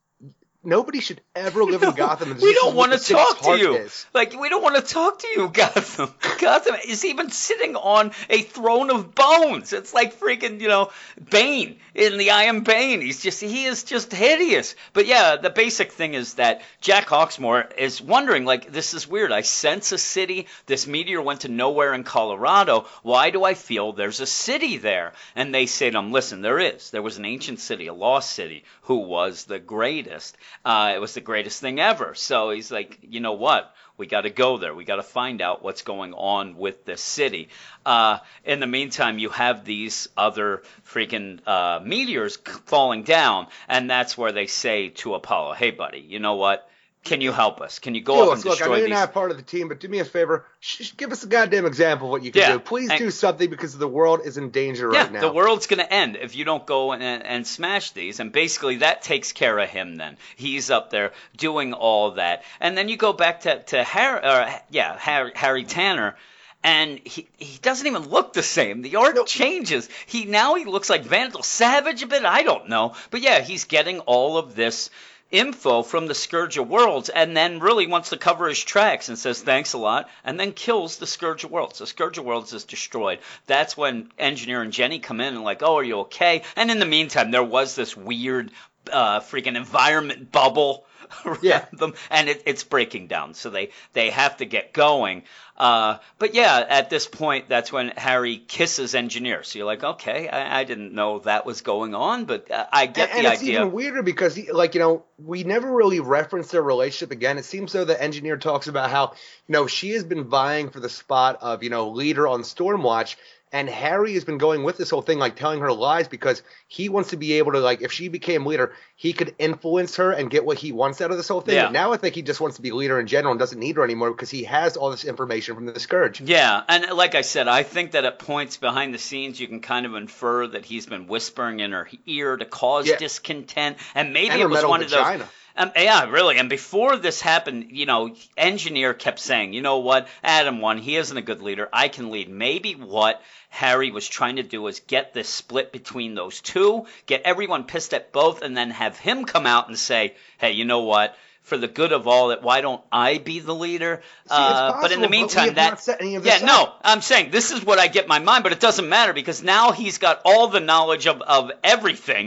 nobody should ever live in Gotham. And We this is don't what want the to city's talk to heart you. is. Like, we don't want to talk to you, Gotham. Gotham is even sitting on a throne of bones. It's like freaking, you know, Bane in the I Am Bane. He's just, he is just hideous. But yeah, the basic thing is that Jack Hawksmoor is wondering, like, this is weird. I sense a city. This meteor went to nowhere in Colorado. Why do I feel there's a city there? And they say to him, listen, there is. There was an ancient city, a lost city, who was the greatest. Uh, it was the greatest thing ever. So he's like, you know what? We got to go there. We got to find out what's going on with this city. Uh, in the meantime, you have these other freaking uh, meteors c- falling down, and that's where they say to Apollo, hey, buddy, you know what? Can you help us? Can you go Yo, up look, and look, I destroy know you're these? not part of the team, but do me a favor. Sh- give us a goddamn example of what you can Yeah, do. Please and- do something because the world is in danger Yeah, right now. the world's going to end if you don't go and, and smash these. And basically that takes care of him then. He's up there doing all that. And then you go back to, to Harry, uh, yeah, Harry, Harry Tanner. And he, he doesn't even look the same. The art Nope. changes. He now he looks like Vandal Savage a bit. I don't know. But yeah, he's getting all of this info from the Scourge of Worlds and then really wants to cover his tracks and says thanks a lot and then kills the Scourge of Worlds. The Scourge of Worlds is destroyed. That's when Engineer and Jenny come in and like, oh, are you okay? And in the meantime, there was this weird uh, freaking environment bubble around Yeah. them, and it, it's breaking down. So they, they have to get going. Uh, but yeah, at this point, that's when Harry kisses Engineer. So you're like, okay, I, I didn't know that was going on, but uh, I get and, the and it's idea. even weirder because, he, like, you know, we never really reference their relationship again. It seems though the Engineer talks about how, you know, she has been vying for the spot of, you know, leader on Stormwatch. And Harry has been going with this whole thing, like telling her lies because he wants to be able to, like, if she became leader, he could influence her and get what he wants out of this whole thing. Yeah. But now I think he just wants to be leader in general and doesn't need her anymore because he has all this information from the Scourge. Yeah, and like I said, I think that at points behind the scenes you can kind of infer that he's been whispering in her ear to cause Yeah. discontent, and maybe And it her was metal one of vagina. those. Um, yeah, really. And before this happened, you know, Engineer kept saying, you know what, Adam won. He isn't a good leader. I can lead. Maybe what Harry was trying to do is get this split between those two, get everyone pissed at both, and then have him come out and say, hey, you know what? For the good of all, that why don't I be the leader? it's uh, but in the possible, but we meantime, have that not set any of yeah, this no, up. I'm saying this is what I get my mind, but it doesn't matter because now he's got all the knowledge of of everything.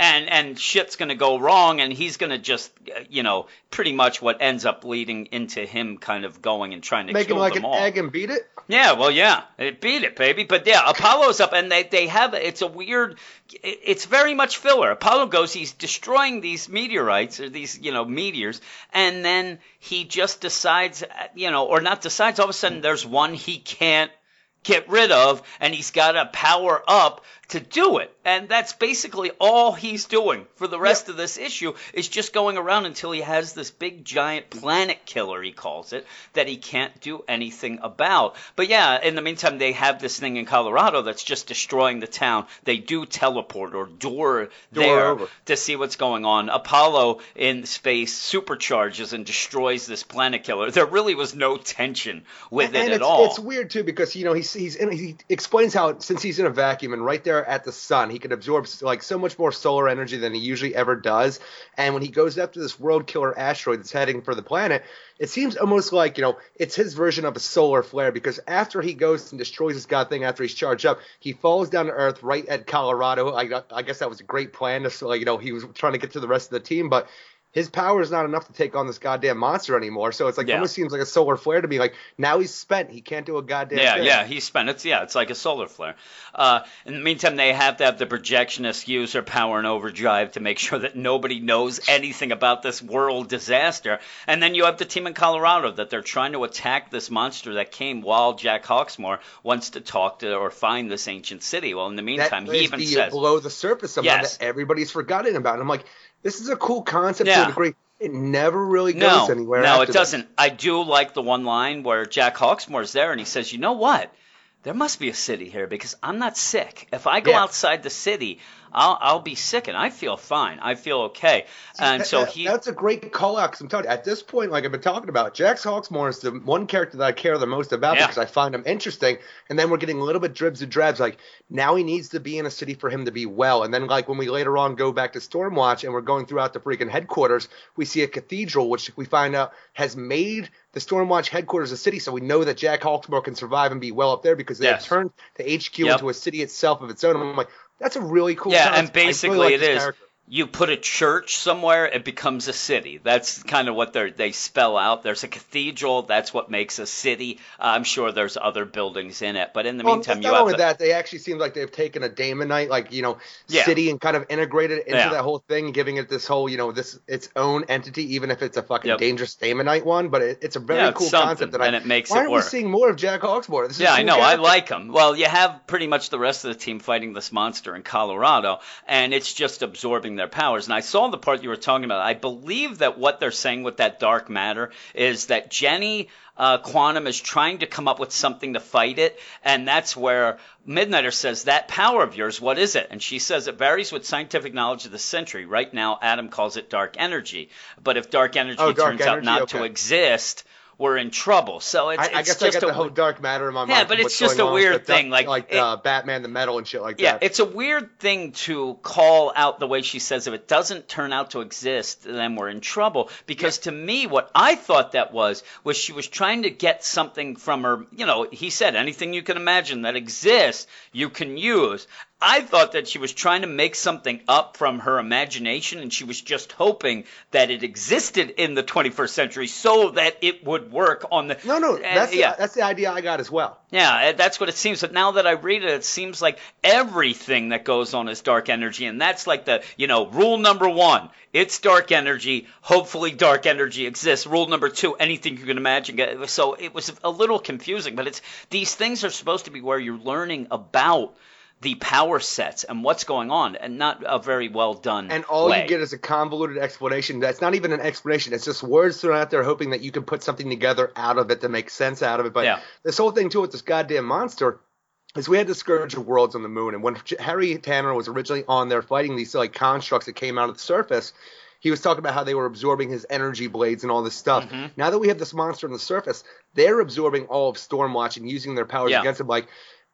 and and shit's going to go wrong, and he's going to just, you know, pretty much what ends up leading into him kind of going and trying to Make kill him like them an all. egg and beat it? Yeah, well, yeah, it beat it, baby. But yeah, Apollo's up, and they, they have, it's a weird, it's very much filler. Apollo goes, he's destroying these meteorites, or these, you know, meteors, and then he just decides, you know, or not decides, all of a sudden there's one he can't get rid of, and he's got to power up to do it. And that's basically all he's doing for the rest yeah. of this issue, is just going around until he has this big giant planet killer, he calls it, that he can't do anything about. But yeah, in the meantime, they have this thing in Colorado that's just destroying the town. They do teleport or door, door there over. to see what's going on. Apollo in space supercharges and destroys this planet killer. There really was no tension with and, it and at it's, all. It's weird too, because you know he's he's in, he explains how, since he's in a vacuum and right there at the sun, he can absorb like so much more solar energy than he usually ever does. And when he goes after this world killer asteroid that's heading for the planet, it seems almost like, you know, it's his version of a solar flare, because after he goes and destroys this god thing, after he's charged up, he falls down to Earth right at Colorado. I, I guess that was a great plan. To, like, you know, he was trying to get to the rest of the team, but his power is not enough to take on this goddamn monster anymore. So it's like, yeah. it almost seems like a solar flare to me. Like, now he's spent. He can't do a goddamn yeah, thing. Yeah, he's spent. It's yeah, it's like a solar flare. Uh, in the meantime, they have to have the projectionist use their power in overdrive to make sure that nobody knows anything about this world disaster. And then you have the team in Colorado that they're trying to attack this monster that came while Jack Hawksmoor wants to talk to or find this ancient city. Well, in the meantime, that he even the, says below the surface somehow yes. that everybody's forgotten about. And I'm like, this is a cool concept yeah. to a degree. It never really goes no, anywhere. No, after it doesn't. That. I do like the one line where Jack Hawksmoor's there and he says, you know what? There must be a city here because I'm not sick. If I go yeah. outside the city, I'll I'll be sick and I feel fine. I feel okay. See, and that, so that, he that's a great call out, because I'm telling you, at this point, like I've been talking about, Jack Hawksmoor is the one character that I care the most about yeah. because I find him interesting. And then we're getting a little bit dribs and drabs. Like, now he needs to be in a city for him to be well. And then, like, when we later on go back to Stormwatch and we're going throughout the freaking headquarters, we see a cathedral, which we find out has made the Stormwatch headquarters a city. So we know that Jack Hawksmoor can survive and be well up there because they yes. have turned the H Q yep. into a city itself of its own. And I'm like, that's a really cool yeah, concept. And basically really like it is. Character. You put a church somewhere, it becomes a city. That's kind of what they they spell out. There's a cathedral. That's what makes a city. Uh, I'm sure there's other buildings in it, but in the well, meantime, not you have only the, that, they actually seem like they've taken a Daemonite, like, you know, yeah. city and kind of integrated it into yeah. that whole thing, giving it this whole, you know, this its own entity, even if it's a fucking yep. dangerous Daemonite one. But it, it's a very yeah, cool something, concept that and I. it makes why it aren't work. we seeing more of Jack Hawksmoor? This is yeah, a cool I know. character. I like him. Well, you have pretty much the rest of the team fighting this monster in Colorado, and it's just absorbing their powers. And I saw the part you were talking about. I believe that what they're saying with that dark matter is that Jenny uh, Quantum is trying to come up with something to fight it, and that's where Midnighter says, that power of yours, what is it? And she says it varies with scientific knowledge of the century. Right now, Adam calls it dark energy. But if dark energy oh, dark turns energy, out not okay. to exist, we're in trouble. So it's, I, it's I guess just I got a, the whole dark matter in my mind. Yeah, but it's just a weird thing, like like it, uh, Batman the Metal and shit like yeah, that. Yeah, it's a weird thing to call out the way she says. If it doesn't turn out to exist, then we're in trouble. Because yeah. to me, what I thought that was was she was trying to get something from her. You know, he said anything you can imagine that exists, you can use. I thought that she was trying to make something up from her imagination, and she was just hoping that it existed in the twenty-first century so that it would work on the. No, no, and, that's yeah. the, that's the idea I got as well. Yeah, that's what it seems. But now that I read it, it seems like everything that goes on is dark energy, and that's like the, you know, rule number one. It's dark energy. Hopefully, dark energy exists. Rule number two: anything you can imagine. So it was a little confusing, but it's these things are supposed to be where you're learning about the power sets and what's going on, and not a very well done And all way. you get is a convoluted explanation. That's not even an explanation. It's just words thrown out there hoping that you can put something together out of it to make sense out of it. But yeah. this whole thing, too, with this goddamn monster is we had the Scourge of Worlds on the moon. And when Harry Tanner was originally on there fighting these like constructs that came out of the surface, he was talking about how they were absorbing his energy blades and all this stuff. Mm-hmm. Now that we have this monster on the surface, they're absorbing all of Stormwatch and using their powers yeah. against him. Like,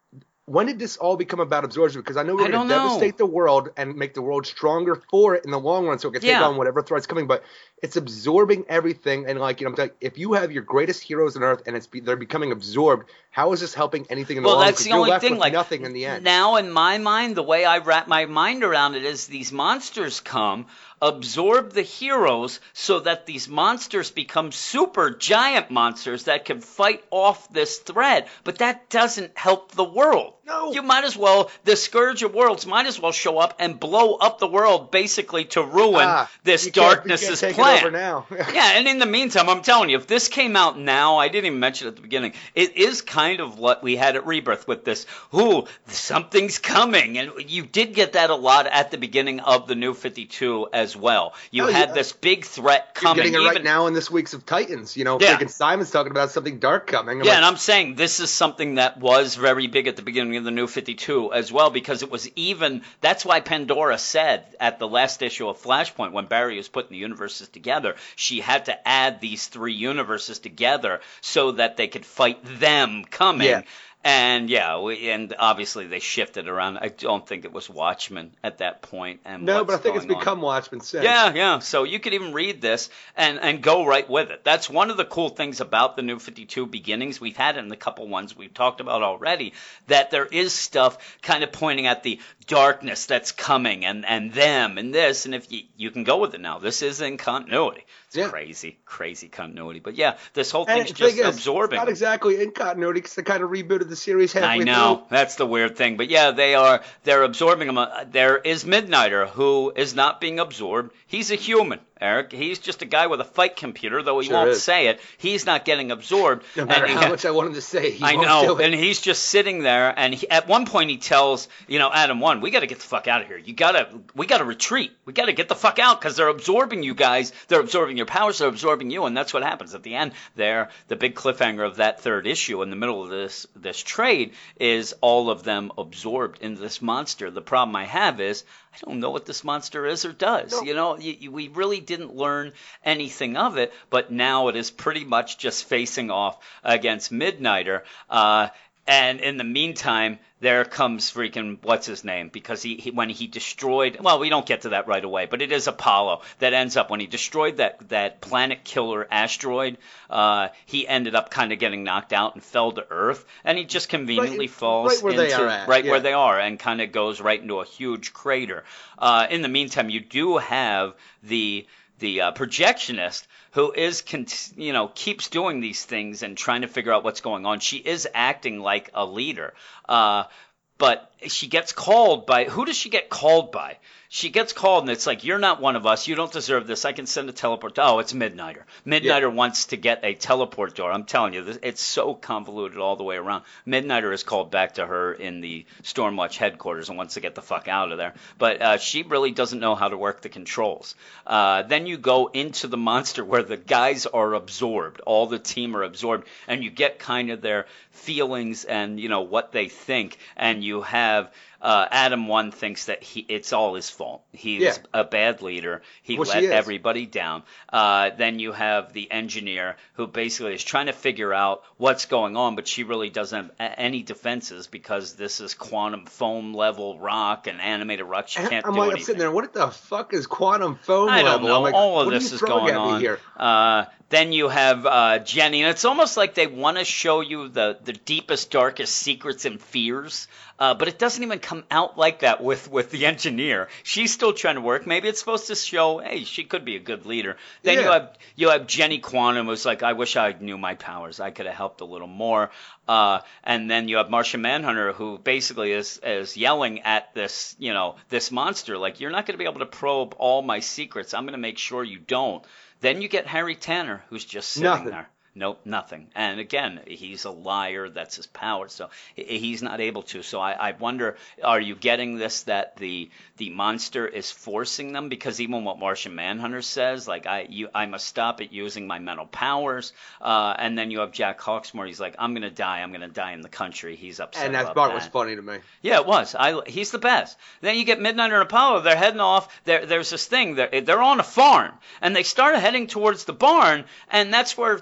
when did this all become about absorption? Because I know we're I going don't to know. devastate the world and make the world stronger for it in the long run, so it can take Yeah. on whatever threat's coming. But it's absorbing everything, and like you know, I'm telling you, if you have your greatest heroes on Earth and it's be, they're becoming absorbed, how is this helping anything in the Well, long run? that's 'Cause the you're only left thing. with Like nothing in the end. now, in my mind, the way I wrap my mind around it is these monsters come, absorb the heroes, so that these monsters become super giant monsters that can fight off this threat. But that doesn't help the world. No. You might as well, the Scourge of Worlds might as well show up and blow up the world, basically to ruin Ah, this you can't- you darkness's can't take plan. it over now. Yeah, and in the meantime, I'm telling you, if this came out now, I didn't even mention it at the beginning, it is kind of what we had at Rebirth with this, ooh, something's coming. And you did get that a lot at the beginning of the New fifty-two as well. You Oh, had yeah. this big threat You're coming. getting it right even- now in this week's of Titans. You know, Yeah. freaking Simon's talking about something dark coming. I'm Yeah, like, and I'm saying this is something that was very big at the beginning of the New fifty-two as well, because it was even, that's why Pandora said at the last issue of Flashpoint, when Barry was putting the universes together, she had to add these three universes together so that they could fight them coming. Yeah. And yeah, we, and obviously they shifted around. I don't think it was Watchmen at that point. And no, what's but I think it's going on. become Watchmen since. Yeah, yeah. So you could even read this and, and go right with it. That's one of the cool things about the New fifty-two beginnings. We've had it in the couple ones we've talked about already, that there is stuff kind of pointing at the darkness that's coming and, and them and this. And if you, you can go with it now. This is in continuity. It's Yeah. crazy, crazy continuity. But yeah, this whole And thing's the just thing is, absorbing. It's not exactly in continuity because they kind of rebooted the series halfway I know through. that's the weird thing, but yeah, they are. They're absorbing them. Uh, There is Midnighter who is not being absorbed. He's a human, Eric. He's just a guy with a fight computer, though he Sure won't is. say it. He's not getting absorbed. No matter And he how ha- much I want him to say, he I won't know, do it. and he's just sitting there. And he, at one point, he tells you know Adam One, "We got to get the fuck out of here. You gotta, we gotta retreat. We gotta get the fuck out because they're absorbing you guys. They're absorbing your powers. They're absorbing you." And that's what happens at the end. There, the big cliffhanger of that third issue in the middle of this this trade is all of them absorbed into this monster. The problem I have is I don't know what this monster is or does. No. You know, you, you, we really didn't learn anything of it, but now it is pretty much just facing off against Midnighter. Uh, and in the meantime, there comes freaking what's his name, because he, he when he destroyed, well, we don't get to that right away, but it is Apollo that ends up when he destroyed that that planet killer asteroid. Uh, he ended up kind of getting knocked out and fell to Earth, and he just conveniently Right- falls right where they into are at, right yeah. where they are, and kind of goes right into a huge crater. Uh, in the meantime, you do have the the uh, projectionist who is, con- you know, keeps doing these things and trying to figure out what's going on. She is acting like a leader, uh, but she gets called by, who does she get called by? She gets called and it's like, you're not one of us. You don't deserve this. I can send a teleport. Oh, it's Midnighter. Midnighter Yeah. wants to get a teleport door. I'm telling you, this, it's so convoluted all the way around. Midnighter is called back to her in the Stormwatch headquarters and wants to get the fuck out of there. But uh, she really doesn't know how to work the controls. Uh, then you go into the monster where the guys are absorbed. All the team are absorbed. And you get kind of their feelings and, you know, what they think. And you have... Uh, Adam One thinks that he it's all his fault. He's Yeah. a bad leader. He Well, let she is. everybody down. Uh, then you have the engineer who basically is trying to figure out what's going on, but she really doesn't have a- any defenses because this is quantum foam level rock and animated rock. She And can't I'm do like, I'm anything. sitting there, what the fuck is quantum foam I don't level? know. I'm like, All of what are this you is throwing going at me on. here? Uh, then you have uh, Jenny, and it's almost like they want to show you the, the deepest, darkest secrets and fears, uh, but it doesn't even come out like that with, with the engineer. She's still trying to work. Maybe it's supposed to show, hey, she could be a good leader. Then you Yeah. have you have Jenny Quantum, who's like, I wish I knew my powers. I could have helped a little more. Uh, and then you have Martian Manhunter, who basically is is yelling at this, you know, this monster, like, you're not going to be able to probe all my secrets. I'm going to make sure you don't. Then you get Harry Tanner, who's just sitting Nothing. there. Nope, nothing. And again, he's a liar. That's his power. So he- he's not able to. So I, I wonder, are you getting this that the the monster is forcing them? Because even what Martian Manhunter says, like, I you I must stop it using my mental powers. Uh, and then you have Jack Hawksmoor. He's like, I'm gonna die. I'm gonna die in the country. He's upset And that about part that. was funny to me. Yeah, it was. I he's the best. Then you get Midnighter and Apollo. They're heading off. There, there's this thing. They're, they're on a farm, and they start heading towards the barn, and that's where fucking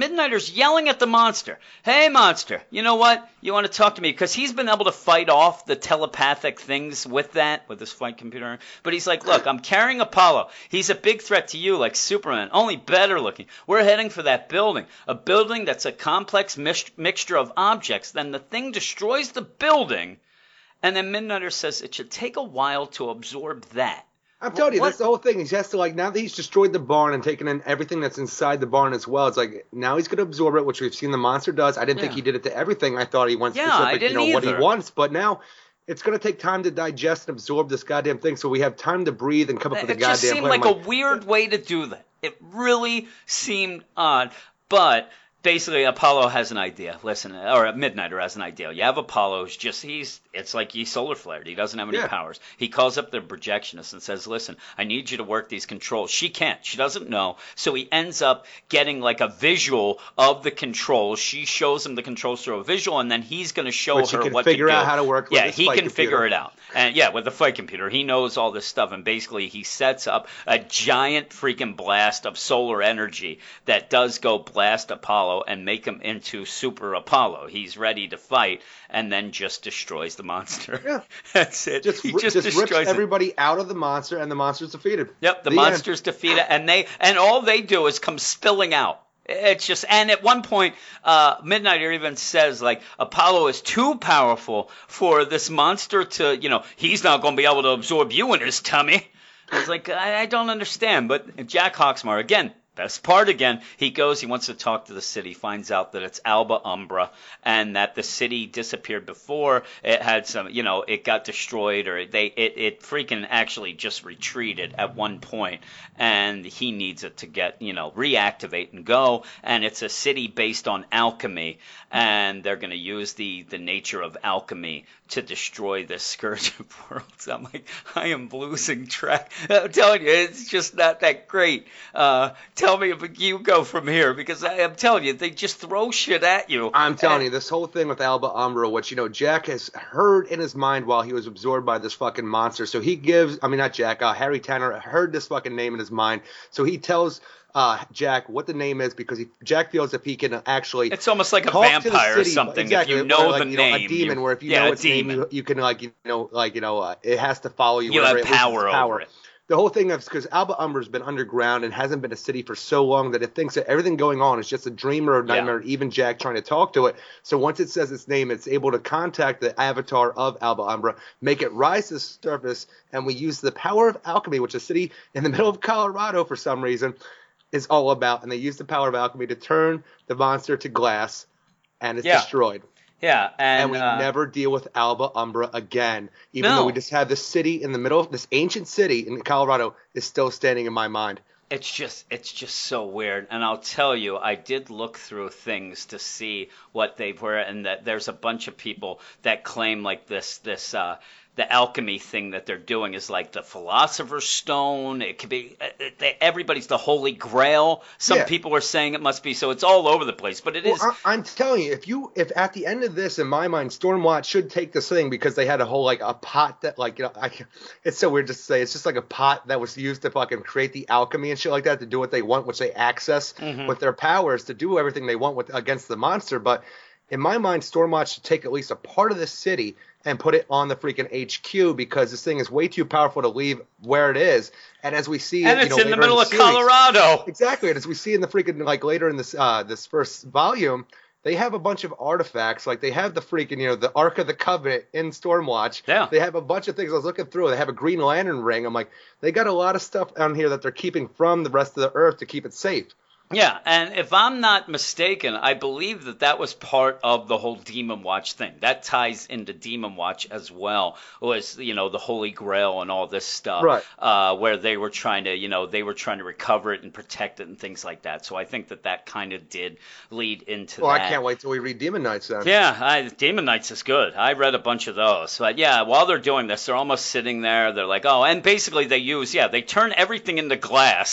Midnighter's yelling at the monster. Hey, monster, you know what? You want to talk to me? Because he's been able to fight off the telepathic things with that, with his flight computer. But he's like, look, I'm carrying Apollo. He's a big threat to you, like Superman, only better looking. We're heading for that building, a building that's a complex mix- mixture of objects. Then the thing destroys the building, and then Midnighter says it should take a while to absorb that. I'm telling you, What? that's the whole thing. He has to, like, now that he's destroyed the barn and taken in everything that's inside the barn as well, it's like, now he's going to absorb it, which we've seen the monster does. I didn't Yeah. think he did it to everything. I thought he went Yeah, specific, I didn't you know, what he either. wants. But now it's going to take time to digest and absorb this goddamn thing, so we have time to breathe and come up with a It goddamn just seemed plan. like I'm a weird way to do that. It really seemed odd. But basically, Apollo has an idea. Listen, or Midnighter has an idea. You have Apollo who's just, he's, it's like he's solar flared. He doesn't have any Yeah. powers. He calls up the projectionist and says, listen, I need you to work these controls. She can't. She doesn't know. So he ends up getting like a visual of the controls. She shows him the controls through a visual, and then he's going to show Which he her can what figure to do. out how to work with Yeah, his he flight can computer. figure it out. And yeah, with the flight computer, he knows all this stuff. And basically, he sets up a giant freaking blast of solar energy that does go blast Apollo and make him into Super Apollo. He's ready to fight, and then just destroys the monster. Yeah. That's it. Just, he ri- just, just rips destroys it. everybody out of the monster, and the monster's defeated. Yep, the, The end. monster's defeated, and they and all they do is come spilling out. It's just, and at one point, uh, Midnighter even says, like, Apollo is too powerful for this monster to, you know, he's not going to be able to absorb you in his tummy. I was like, I, I don't understand. But Jack Hawksmoor, again, best part again, he goes, he wants to talk to the city, finds out that it's Alba Umbra, and that the city disappeared before. It had some, you know, it got destroyed, or they, it, it freaking actually just retreated at one point, and he needs it to get, you know, reactivate and go, and it's a city based on alchemy, and they're going to use the, the nature of alchemy to destroy this scourge of worlds. I'm like, I am losing track. I'm telling you, it's just not that great. Uh, tell me if you go from here, because I am telling you, they just throw shit at you. I'm telling And- you, this whole thing with Alba Umbra, which, you know, Jack has heard in his mind while he was absorbed by this fucking monster. So he gives, I mean, not Jack, uh, Harry Tanner heard this fucking name in his mind. So he tells uh, Jack what the name is, because he, Jack feels if he can actually It's almost like a talk to the vampire or city- something. Exactly, If you know where, the like, you know, name. a demon, you- where if you yeah, know a its name, demon. you, you can, like, you know, like, you know, uh, it has to follow you. You wherever have it loses power its over it. The whole thing is because Alba Umbra's been underground and hasn't been a city for so long that it thinks that everything going on is just a dream or a nightmare, Yeah. even Jack trying to talk to it. So once it says its name, it's able to contact the avatar of Alba Umbra, make it rise to the surface, and we use the power of alchemy, which a city in the middle of Colorado for some reason is all about. And they use the power of alchemy to turn the monster to glass, and it's Yeah. destroyed. Yeah, and, And we uh, never deal with Alba Umbra again, even No. though we just have this city in the middle of this ancient city in Colorado is still standing in my mind. It's just it's just so weird. And I'll tell you, I did look through things to see what they were, and that there's a bunch of people that claim like this this uh the alchemy thing that they're doing is like the Philosopher's Stone. It could be uh, they, everybody's the Holy Grail. Some Yeah. people are saying it must be, so it's all over the place. But it Well, is. I, I'm telling you, if you, if at the end of this, in my mind, Stormwatch should take this thing because they had a whole like a pot that like you know, I, it's so weird to say. It's just like a pot that was used to fucking create the alchemy and shit like that to do what they want, which they access Mhm. with their powers to do everything they want with against the monster. But in my mind, Stormwatch should take at least a part of this city and put it on the freaking H Q because this thing is way too powerful to leave where it is. And as we see, and it, it's you know, in the later middle the of series- Colorado. Exactly, and as we see in the freaking like later in this uh this first volume, they have a bunch of artifacts. Like they have the freaking you know the Ark of the Covenant in Stormwatch. Yeah. They have a bunch of things. I was looking through. They have a Green Lantern ring. I'm like, they got a lot of stuff down here that they're keeping from the rest of the Earth to keep it safe. Yeah, and if I'm not mistaken, I believe that that was part of the whole Demon Watch thing. That ties into Demon Watch as well, was, you know, the Holy Grail and all this stuff. Right. Uh, where they were trying to, you know, they were trying to recover it and protect it and things like that. So I think that that kind of did lead into Well, that. I can't wait till we read Demon Knights then. Yeah, I, Demon Knights is good. I read a bunch of those. But yeah, while they're doing this, they're almost sitting there. They're like, oh, and basically they use, yeah, they turn everything into glass.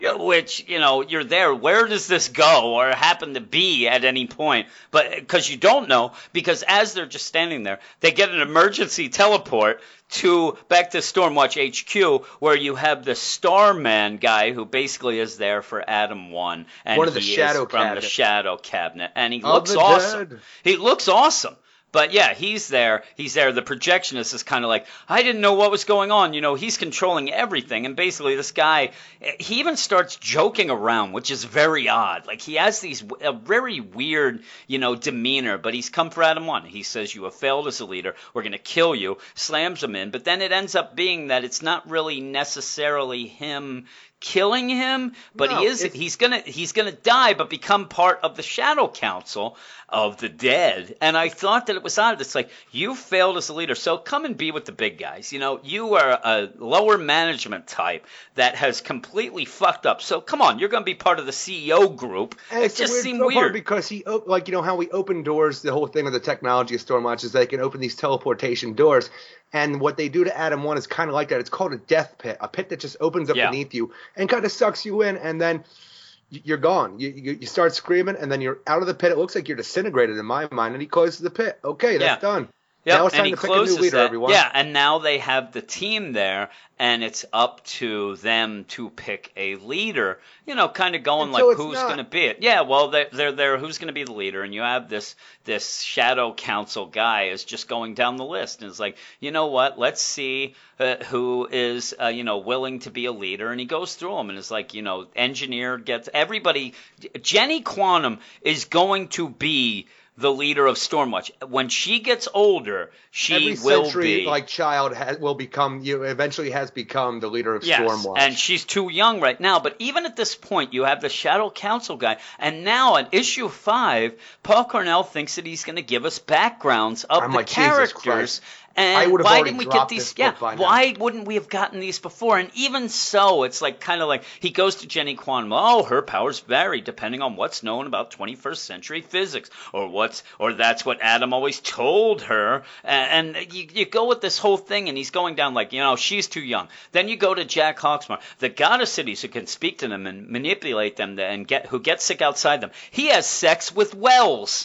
which, you know, you're there. Where does this go or happen to be at any point? But because you don't know, because as they're just standing there, they get an emergency teleport to back to Stormwatch H Q, where you have the Starman guy who basically is there for Adam One, and One of the he Shadow is from Cabinet. the Shadow Cabinet, and he Of looks the awesome. dead. He looks awesome. But yeah, he's there. He's there. The projectionist is kind of like, I didn't know what was going on. You know, he's controlling everything. And basically, this guy, he even starts joking around, which is very odd. Like, he has these a very weird, you know, demeanor. But he's come for Adam One. He says, you have failed as a leader. We're going to kill you. Slams him in. But then it ends up being that it's not really necessarily him killing him, but No, he is it's- he's gonna he's gonna die, but become part of the Shadow Council of the dead. And I thought that it was odd. It's like, you failed as a leader, so come and be with the big guys. You know, you are a lower management type that has completely fucked up. So come on, you're gonna be part of the C E O group. And It it's a just weird seemed part weird. because he, op- like, you know, how we open doors, the whole thing of the technology of Stormwatch is they can open these teleportation doors. And what they do to Adam One is kind of like that. It's called a death pit, a pit that just opens up Yeah. beneath you and kind of sucks you in, and then y- you're gone. You, you you start screaming, and then you're out of the pit. It looks like you're disintegrated in my mind, and he closes the pit. Okay, that's Yeah. done. Yep, Now it's and time he to pick a new closes leader, that. everyone. Yeah, and now they have the team there, and it's up to them to pick a leader. You know, kind of going Until like, it's who's not. going to be it? Yeah, well, they're, they're there. Who's going to be the leader? And you have this this Shadow Council guy is just going down the list, and it's like, you know what? Let's see uh, who is uh, you know willing to be a leader. And he goes through them, and it's like, you know, engineer gets everybody. Jenny Quantum is going to be the leader of Stormwatch. When she gets older, she Every will century, be. like child, has, will become you. Eventually, has become the leader of Yes, Stormwatch. and she's too young right now. But even at this point, you have the Shadow Council guy, and now in issue five, Paul Cornell thinks that he's going to give us backgrounds of I'm the like, Jesus characters. Christ. And I would've why already didn't we get dropped these? this Yeah, book by now. why wouldn't we have gotten these before? And even so, it's like kind of like he goes to Jenny Quantum. Oh, her powers vary depending on what's known about twenty-first century physics, or what's, or that's what Adam always told her. And, and you, you go with this whole thing, and he's going down like, you know, she's too young. Then you go to Jack Hawksmore, the god of cities who can speak to them and manipulate them, and get who gets sick outside them. He has sex with Wells.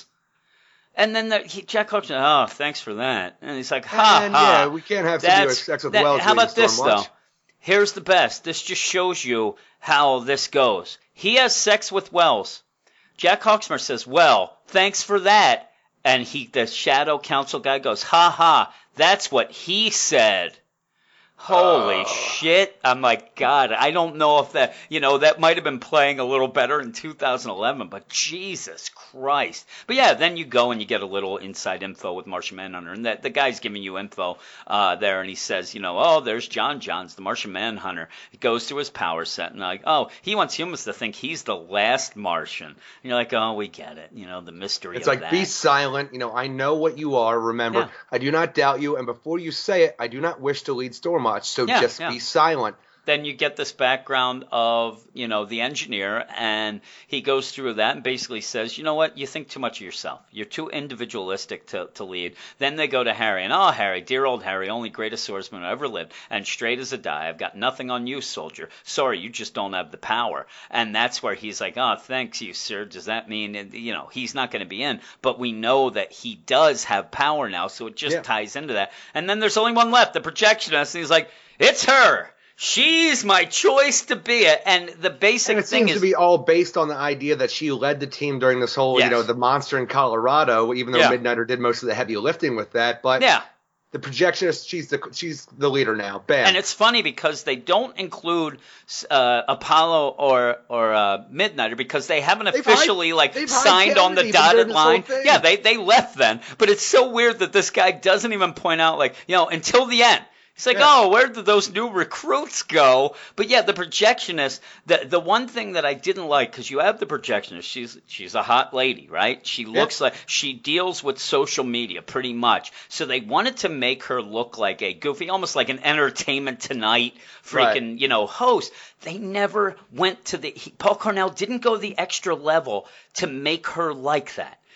And then the, he, Jack Hawksmore, oh, thanks for that. And he's like, ha and ha. yeah, we can't have somebody who has That's- sex with that- Wells. How leading about this, Stormwatch. though? Here's the best. This just shows you how this goes. He has sex with Wells. Jack Hawksmore says, well, thanks for that. And he, the Shadow Council guy goes, ha ha, that's what he said. Holy Oh. shit. I'm like, God, I don't know if that, you know, that might have been playing a little better in two thousand eleven, but Jesus Christ. But yeah, then you go and you get a little inside info with Martian Manhunter, and that the guy's giving you info uh, there, and he says, you know, oh, there's John Johns, the Martian Manhunter. He goes through his power set, and like, oh, he wants humans to think he's the last Martian. And you're like, oh, we get it, you know, the mystery It's of like, that. be silent. You know, I know what you are. Remember, Yeah. I do not doubt you. And before you say it, I do not wish to lead Stormwatch. So Yeah, just yeah. be silent. Then you get this background of, you know, the engineer, and he goes through that and basically says, you know what, you think too much of yourself. You're too individualistic to, to lead. Then they go to Harry, and oh, Harry, dear old Harry, only greatest swordsman who ever lived, and straight as a die. I've got nothing on you, soldier. Sorry, you just don't have the power. And that's where he's like, oh, thanks you, sir. Does that mean, you know, he's not going to be in? But we know that he does have power now, so it just Yeah. ties into that. And then there's only one left, the projectionist, and he's like, it's her. She's my choice to be it. And the basic And it thing seems is, to be all based on the idea that she led the team during this whole, Yes. you know, the monster in Colorado, even though Yeah. Midnighter did most of the heavy lifting with that. But yeah. the projectionist, she's the she's the leader now. Bam. And it's funny because they don't include uh, Apollo or or uh, Midnighter because they haven't They've officially hide- like they've signed on the hide-canned even dotted during this whole line. thing. Yeah, they they left then. But it's so weird that this guy doesn't even point out like, you know, until the end. He's like, Yeah. oh, where did those new recruits go? But yeah, the projectionist, the the one thing that I didn't like, because you have the projectionist, she's she's a hot lady, right? She looks like, she deals with social media pretty much. So they wanted to make her look like a goofy, almost like an Entertainment Tonight freaking, Right. you know, host. They never went to the, he, Paul Cornell didn't go the extra level to make her like that.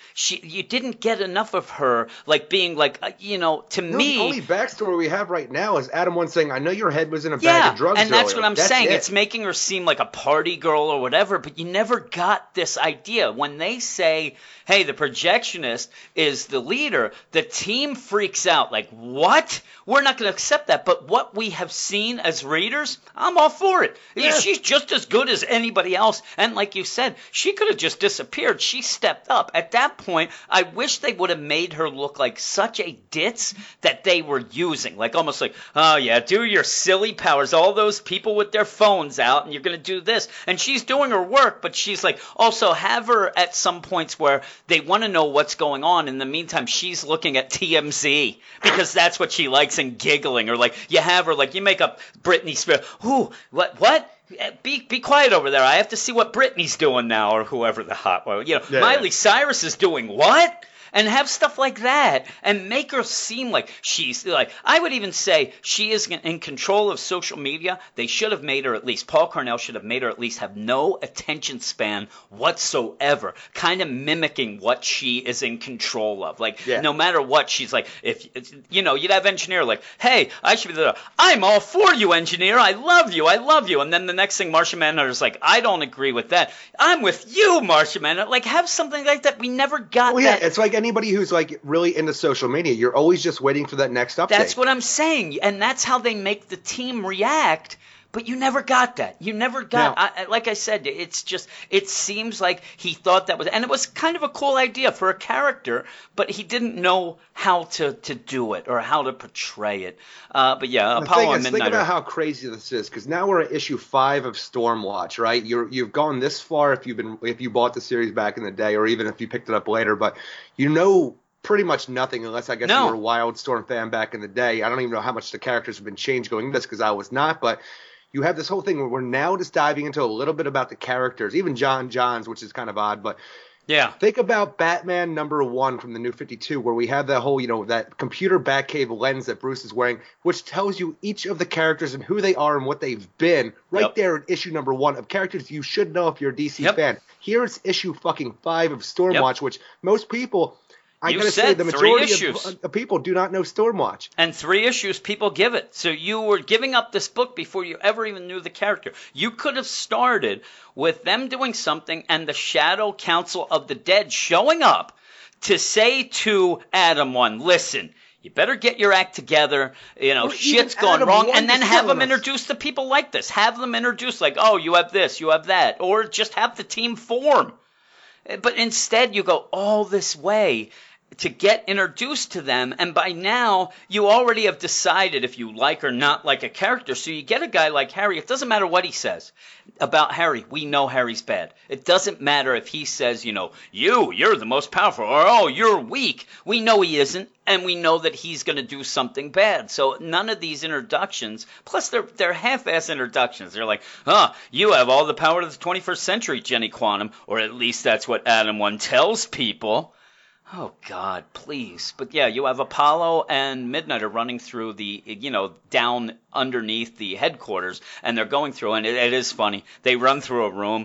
She, you didn't get enough of her, like being like, uh, you know, to No, me. the only backstory we have right now is Adam One saying, "I know your head was in a Yeah, bag of drugs." and that's earlier. what I'm That's saying. it. It's making her seem like a party girl or whatever, but you never got this idea. When they say, hey, the projectionist is the leader, the team freaks out. Like, what? We're not going to accept that. But what we have seen as readers, I'm all for it. Yeah. She's just as good as anybody else. And like you said, she could have just disappeared. She stepped up. At that point, I wish they would have made her look like such a ditz that they were using. Like almost like, oh yeah, do your silly powers. All those people with their phones out and you're going to do this. And she's doing her work, but she's like, also have her at some points where they want to know what's going on. In the meantime, she's looking at T M Z because that's what she likes and giggling. Or like you have her, like you make up Britney Spears. Ooh, what, what? Be be quiet over there. I have to see what Britney's doing now, or whoever the hot one. You know, Yeah, Miley yeah. Cyrus is doing what? And have stuff like that and make her seem like she's like, I would even say she is in control of social media. They should have made her at least, Paul Cornell should have made her at least have no attention span whatsoever, kind of mimicking what she is in control of. Like, Yeah. no matter what, she's like, if, you know, you'd have engineer like, hey, I should be there. I'm all for you, engineer. I love you. I love you. And then the next thing, Marcia Manhunter is like, I don't agree with that. I'm with you, Marcia Manhunter. Like, have something like that. We never got Well, yeah, that. it's like anybody who's like really into social media. You're always just waiting for that next update. That's what I'm saying, and that's how they make the team react. But you never got that. You never got. Now- I, I- like I said, it's just. It seems like he thought that was, and it was kind of a cool idea for a character, but he didn't know how to, to do it or how to portray it. Uh, but yeah, The Apollo thing and is, think Midnighter. about how crazy this is, because now we're at issue five of Stormwatch, right? You're you've gone this far if you've been if you bought the series back in the day, or even if you picked it up later, but you know pretty much nothing unless I guess No. you were a Wildstorm fan back in the day. I don't even know how much the characters have been changed going into this because I was not, but you have this whole thing where we're now just diving into a little bit about the characters, even John Johns, which is kind of odd, but yeah. think about Batman number one from the New fifty-two, where we have that whole, you know, that computer Batcave lens that Bruce is wearing, which tells you each of the characters and who they are and what they've been right Yep. there in issue number one of characters you should know if you're a D C Yep. fan. Here's issue fucking five of Stormwatch, which most people, I You gotta say, said the three majority issues. of, of people do not know Stormwatch. And three issues, people give it. So you were giving up this book before you ever even knew the character. You could have started with them doing something and the Shadow Council of the Dead showing up to say to Adam One, listen, you better get your act together. You know, Or even shit's going Adam wrong. One And then is have them telling us. introduce the people like this. Have them introduce like, oh, you have this, you have that. Or just have the team form. But instead you go all this way to get introduced to them, and by now you already have decided if you like or not like a character. So you get a guy like Harry. It doesn't matter what he says about Harry. We know Harry's bad. It doesn't matter if he says, you know, you, you're the most powerful, or oh, you're weak. We know he isn't, and we know that he's going to do something bad. So none of these introductions, plus they're they're half-ass introductions. They're like, huh, you have all the power of the twenty-first century, Jenny Quantum, or at least that's what Adam One tells people. Oh, God, please. But, yeah, you have Apollo and Midnighter running through the, you know, down underneath the headquarters, and they're going through, and it, it is funny. They run through a room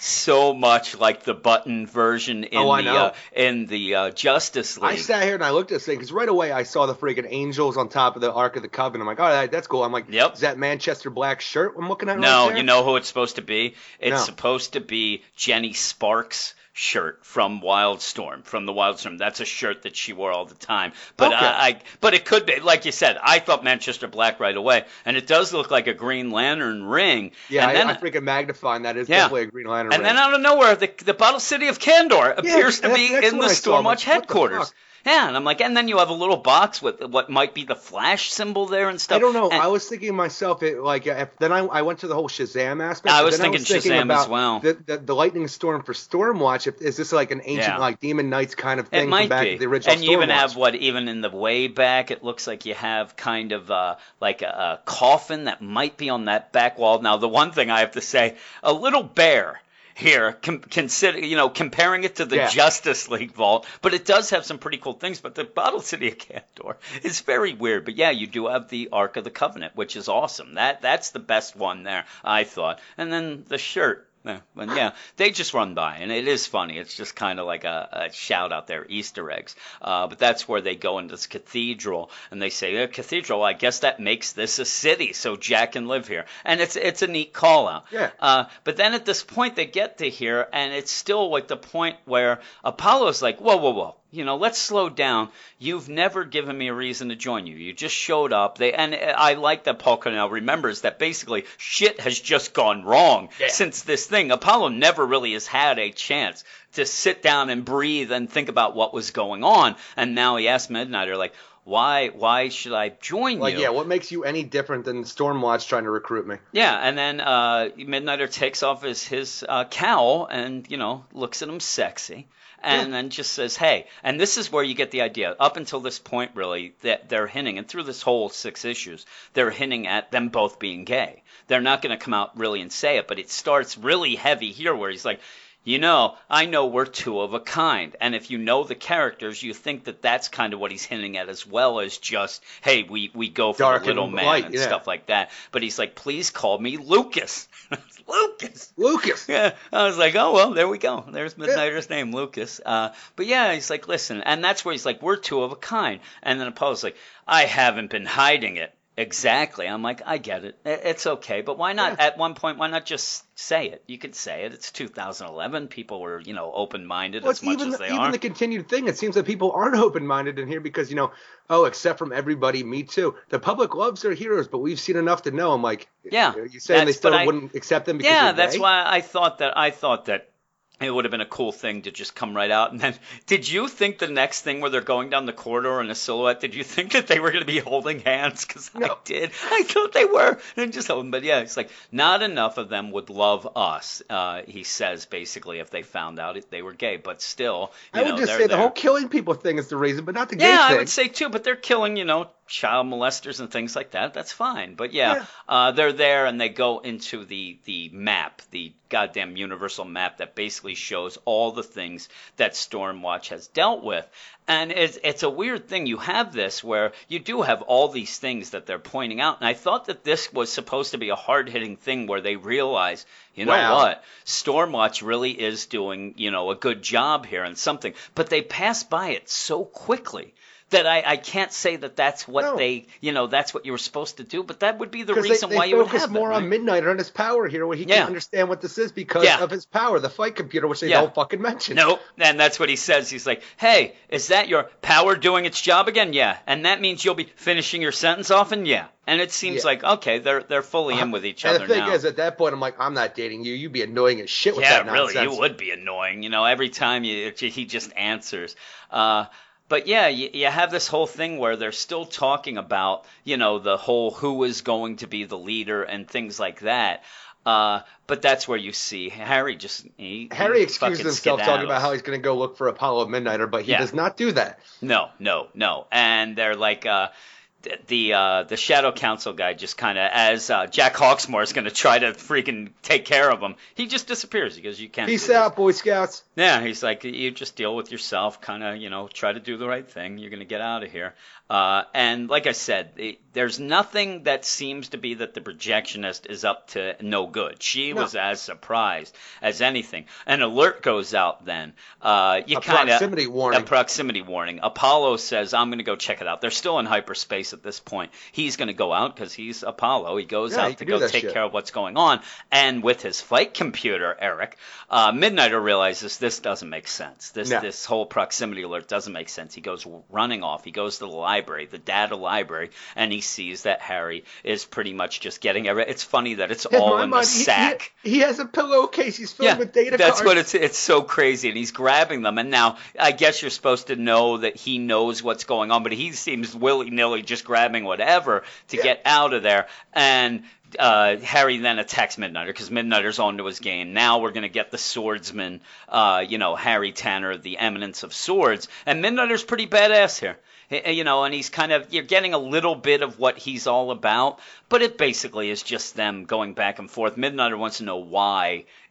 so much like the Button version in Oh, I the know. uh, in the uh, Justice League. I sat here and I looked at this thing because right away I saw the freaking angels on top of the Ark of the Covenant. I'm like, all right, that's cool. I'm like, Yep. is that Manchester Black shirt I'm looking at No, right there? you know who it's supposed to be? It's No. supposed to be Jenny Sparks' shirt from Wildstorm, from the Wildstorm. That's a shirt that she wore all the time. But Okay. I, I, but it could be, like you said, I thought Manchester Black right away, and it does look like a Green Lantern ring. Yeah, and I, then, I freaking magnifying that is Yeah. definitely a Green Lantern. and ring. then out of nowhere, the the Bottle City of Kandor appears to that's- be that's in what the I saw. I'm like, Stormwatch what the headquarters. fuck? Yeah, and I'm like, and then you have a little box with what might be the Flash symbol there and stuff. I don't know. And- I was thinking to myself, it, like, if, then I, I went to the whole Shazam aspect. I but was then thinking Shazam about as well. The, the, the Lightning Storm for Stormwatch. If, is this like an ancient, Yeah. like Demon Knights kind of It thing might from back be. to the original And you even Stormwatch? have what, even in the way back, it looks like you have kind of uh, like a, a coffin that might be on that back wall. Now, the one thing I have to say, a little bear here, com- consider you know, comparing it to the Yeah. Justice League vault, but it does have some pretty cool things. But the Bottle City of Kandor is very weird. But yeah, you do have the Ark of the Covenant, which is awesome. That that's the best one there, I thought. And then the shirt. yeah, but yeah, they just run by, and it is funny. It's just kind of like a, a shout out there, Easter eggs. Uh, but that's where they go into this cathedral, and they say, a cathedral, I guess that makes this a city, so Jack can live here. And it's it's a neat call out. Yeah. Uh, but then at this point, they get to here, and it's still like the point where Apollo's like, whoa, whoa, whoa. You know, let's slow down. You've never given me a reason to join you. You just showed up. They and I like that Paul Cornell remembers that basically shit has just gone wrong yeah. since this thing. Apollo never really has had a chance to sit down and breathe and think about what was going on. And now he asks Midnighter, like, why why should I join like, you? Like, yeah, what makes you any different than Stormwatch trying to recruit me? Yeah, and then uh, Midnighter takes off his, his uh, cowl and, you know, looks at him sexy. And yeah. then just says, hey, and this is where you get the idea. Up until this point, really, that they're hinting, and through this whole six issues, they're hinting at them both being gay. They're not going to come out really and say it, but it starts really heavy here where he's like, you know, I know we're two of a kind. And if you know the characters, you think that that's kind of what he's hinting at, as well as just, hey, we, we go for Dark the little and man light, and yeah. stuff like that. But he's like, please call me Lucas. Lucas. Lucas. Yeah. I was like, oh, well, there we go. There's Midnighter's yeah. name, Lucas. Uh, but yeah, he's like, listen. And that's where he's like, we're two of a kind. And then Apollo's like, I haven't been hiding it. Exactly. I'm like, I get it. It's okay. But why not, yeah. at one point, why not just say it? You could say it. It's two thousand eleven. People were, you know, open-minded well, as much even, as they even are. Even the continued thing, it seems that people aren't open-minded in here because, you know, oh, except from everybody, me too. The public loves their heroes, but we've seen enough to know. I'm like, yeah, are you saying they still I, wouldn't accept them because yeah, they're that's gay? why I thought that. I thought that. It would have been a cool thing to just come right out. And then, did you think the next thing where they're going down the corridor in a silhouette, did you think that they were going to be holding hands? Because no. I did. I thought they were. And just holding. But yeah, it's like, not enough of them would love us, uh, he says, basically, if they found out it, they were gay. But still, you I would know, just say there. the whole killing people thing is the reason, but not the gay yeah, thing. I would say too, but they're killing, you know, child molesters and things like that. That's fine. But yeah, yeah. Uh, they're there and they go into the, the map, the goddamn universal map that basically shows all the things that Stormwatch has dealt with. And it's, it's a weird thing. You have this where you do have all these things that they're pointing out. And I thought that this was supposed to be a hard-hitting thing where they realize, you know wow. what, Stormwatch really is doing, you know, a good job here and something. But they pass by it so quickly that I, I can't say that that's what no. they, you know, that's what you were supposed to do, but that would be the reason reason they, they why you would have focus more it, right? on Midnighter and his power here, where he yeah. can understand what this is because yeah. of his power, the fight computer, which they yeah. don't fucking mention. Nope, and that's what he says. He's like, hey, is that your power doing its job again? Yeah, and that means you'll be finishing your sentence often? Yeah. And it seems yeah. like, okay, they're they're fully in with each and other now. And the thing is, at that point, I'm like, I'm not dating you. You'd be annoying as shit with yeah, that nonsense. Yeah, really, you would be annoying. You know, every time you he just answers. Uh But yeah, you, you have this whole thing where they're still talking about, you know, the whole who is going to be the leader and things like that. Uh, but that's where you see Harry just he, Harry he excuses himself skedaddles. talking about how he's going to go look for Apollo Midnighter, but he yeah. does not do that. No, no, no. And they're like, uh, the uh, the Shadow Council guy just kind of, as uh, Jack Hawksmoor is going to try to freaking take care of him, he just disappears. He goes, you can't. Peace out, Boy Scouts. Yeah, he's like, you just deal with yourself, kind of, you know, try to do the right thing. You're going to get out of here. Uh, and like I said, it, there's nothing that seems to be that the projectionist is up to no good. She no. was as surprised as anything. An alert goes out then. Uh, you a kinda, proximity warning. A proximity warning. Apollo says, I'm going to go check it out. They're still in hyperspace at this point. He's going to go out because he's Apollo. He goes yeah, out he to do go take shit. care of what's going on. And with his flight computer, Eric, uh, Midnighter realizes this doesn't make sense. This no. this whole proximity alert doesn't make sense. He goes running off. He goes to the library, the data library, and he sees that Harry is pretty much just getting every. It's funny that it's in all in mind, the he, sack. He, he has a pillowcase. He's filled yeah, with data that's cards. what it's. It's so crazy, and he's grabbing them. And now I guess you're supposed to know that he knows what's going on, but he seems willy nilly just grabbing whatever to yeah. get out of there. And Uh, Harry then attacks Midnighter because Midnighter's onto his game. Now we're going to get the swordsman, uh, you know, Harry Tanner, the eminence of swords. And Midnighter's pretty badass here. You know, and he's kind of, you're getting a little bit of what he's all about, but it basically is just them going back and forth. Midnighter wants to know why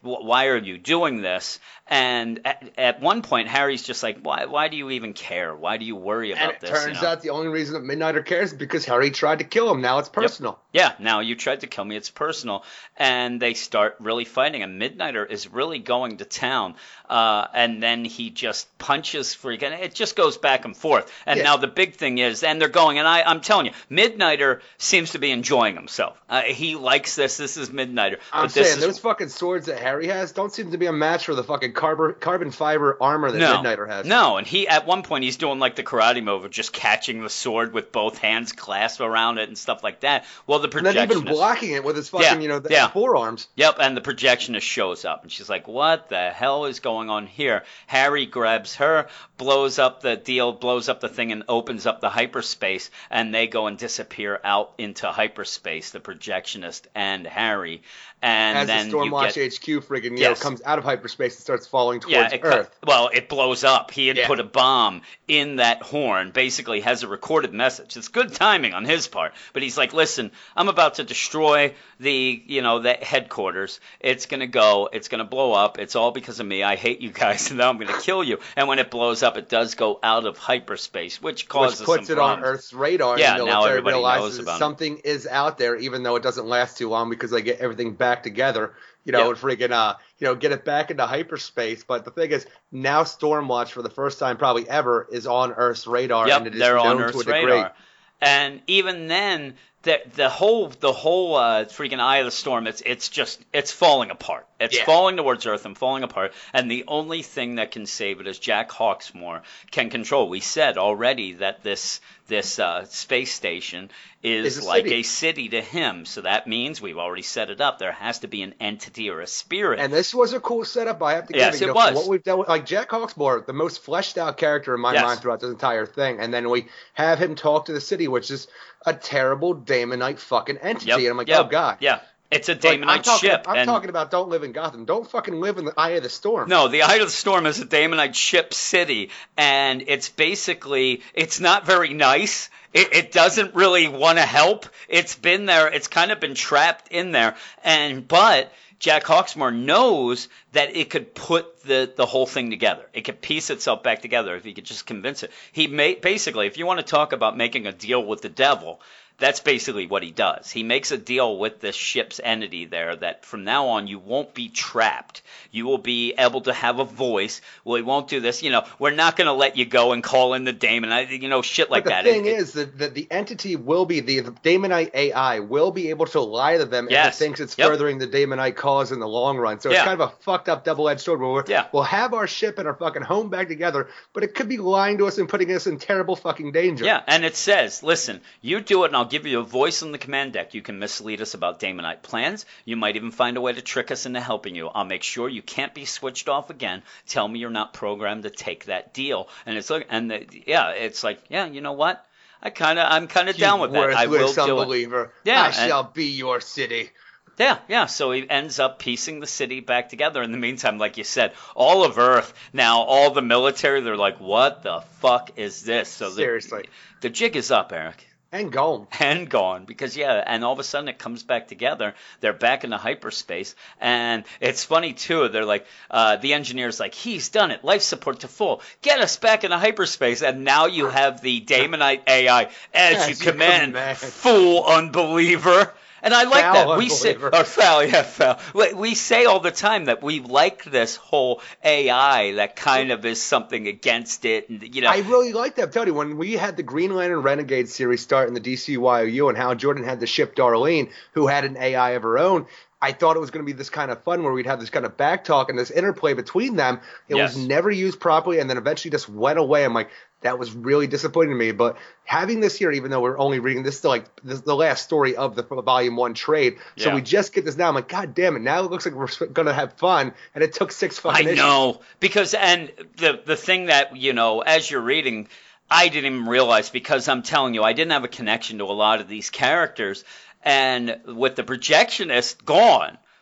why are you doing this? And at, at one point, Harry's just like, why why do you even care? Why do you worry about and it this? turns you know? out the only reason that Midnighter cares is because Harry tried to kill him. Now it's personal. Yep. Yeah, now you tried to kill me. It's personal. And they start really fighting. And Midnighter is really going to town. Uh, and then he just punches freaking. It just goes back and forth. And Yeah. now the big thing is, and they're going, and I, I'm telling you, Midnighter seems to be enjoying himself. Uh, he likes this. This is Midnighter. I'm but this saying is, those fucking swords that Harry has don't seem to be a match for the fucking carbon carbon fiber armor that no, Midnighter has. No, and he at one point he's doing like the karate move of just catching the sword with both hands clasped around it and stuff like that. Well, the And then even projectionist. blocking it with his fucking, Yeah, you know, the yeah. forearms. Yep, and the projectionist shows up, and she's like, what the hell is going on here? Harry grabs her, blows up the deal, blows up the thing, and opens up the hyperspace, and they go and disappear out into hyperspace, the projectionist and Harry. And As then the Stormwatch you get, H Q freaking, you Yes. know, comes out of hyperspace and starts falling towards yeah, it, Earth. co- well, it blows up. He had Yeah. put a bomb in that horn, basically has a recorded message. It's good timing on his part, but he's like, listen, I'm about to destroy the, you know, the headquarters. It's going to go. It's going to blow up. It's all because of me. I hate you guys, and now I'm going to kill you. And when it blows up, it does go out of hyperspace, which causes Which puts some it on problems. Earth's radar, Yeah, and the now military everybody realizes knows about it. something is out there, even though it doesn't last too long because they get everything back together, you know, Yeah. and freaking, uh, you know, get it back into hyperspace. But the thing is, now Stormwatch, for the first time probably ever, is on Earth's radar, Yep, and it is they're known on to Earth's a degree. radar. And even then, the the whole the whole uh, freaking Eye of the Storm, it's it's just it's falling apart. It's Yeah. falling towards Earth and falling apart. And the only thing that can save it is Jack Hawksmoor can control. We said already that this this uh, space station is Is a like city. a city to him. So that means we've already set it up. There has to be an entity or a spirit. And this was a cool setup, I have to give Yes, it. You it know, was. for what we've dealt with, like Jack Hawksmoor, the most fleshed out character in my Yes. mind throughout this entire thing. And then we have him talk to the city, which is a terrible Damonite fucking entity. Yep, And I'm like, yep, oh god. yeah, it's a It's like, Damonite I'm talking, ship. I'm and talking about don't live in Gotham. Don't fucking live in the eye of the storm. No, the Eye of the Storm is a Damonite ship city, and it's basically, it's not very nice. It, it doesn't really want to help. It's been there. It's kind of been trapped in there. And but Jack Hawksmoor knows that it could put the, the whole thing together. It could piece itself back together if he could just convince it. He may, basically, if you want to talk about making a deal with the devil, that's basically what he does. He makes a deal with this ship's entity there that from now on you won't be trapped. You will be able to have a voice. We won't do this. You know, we're not going to let you go and call in the Damon. I, you know, shit like but the that. thing It- it- is that the, the entity will be, the, the Damonite A I will be able to lie to them Yes. if it thinks it's Yep. furthering the Damonite cause in the long run. So it's Yeah. kind of a fucked up double-edged sword where we're, Yeah. we'll have our ship and our fucking home back together, but it could be lying to us and putting us in terrible fucking danger. Yeah, and it says, listen, you do it and I'll give you a voice on the command deck. You can mislead us about Damonite plans. You might even find a way to trick us into helping you. I'll make sure you can't be switched off again. Tell me you're not programmed to take that deal. And it's like, and the, yeah, it's like, yeah, you know what? I kind of, I'm kind of You down with that. I will worthless do it. unbeliever. Yeah, I and- shall be your city. Yeah, yeah. So he ends up piecing the city back together. In the meantime, like you said, all of Earth, now all the military, they're like, what the fuck is this? So the- Seriously. The jig is up, Eric. And gone. And gone because yeah, and all of a sudden it comes back together. They're back into hyperspace, and it's funny too. They're like, uh, the engineer's like, he's done it, life support to full, get us back into hyperspace, and now you have the Damonite A I as, As you you command, command. fool unbeliever. And I like Foul that. We say, unbeliever. or foul, yeah, foul. We, we say all the time that we like this whole A I that kind of is something against it, and you know. I really like that. I'm telling you, when we had the Green Lantern Renegade series start in the D C Y O U and how Jordan had the ship Darlene, who had an A I of her own, I thought it was going to be this kind of fun where we'd have this kind of back talk and this interplay between them. It Yes. was never used properly and then eventually just went away. I'm like, that was really disappointing to me. But having this here, even though we're only reading this, like this is the last story of the volume one trade, so Yeah. we just get this now. I'm like, God damn it! Now it looks like we're going to have fun, and it took six fucking I issues. know because and the the thing that you know as you're reading, I didn't even realize because I'm telling you I didn't have a connection to a lot of these characters, and with the projectionist gone,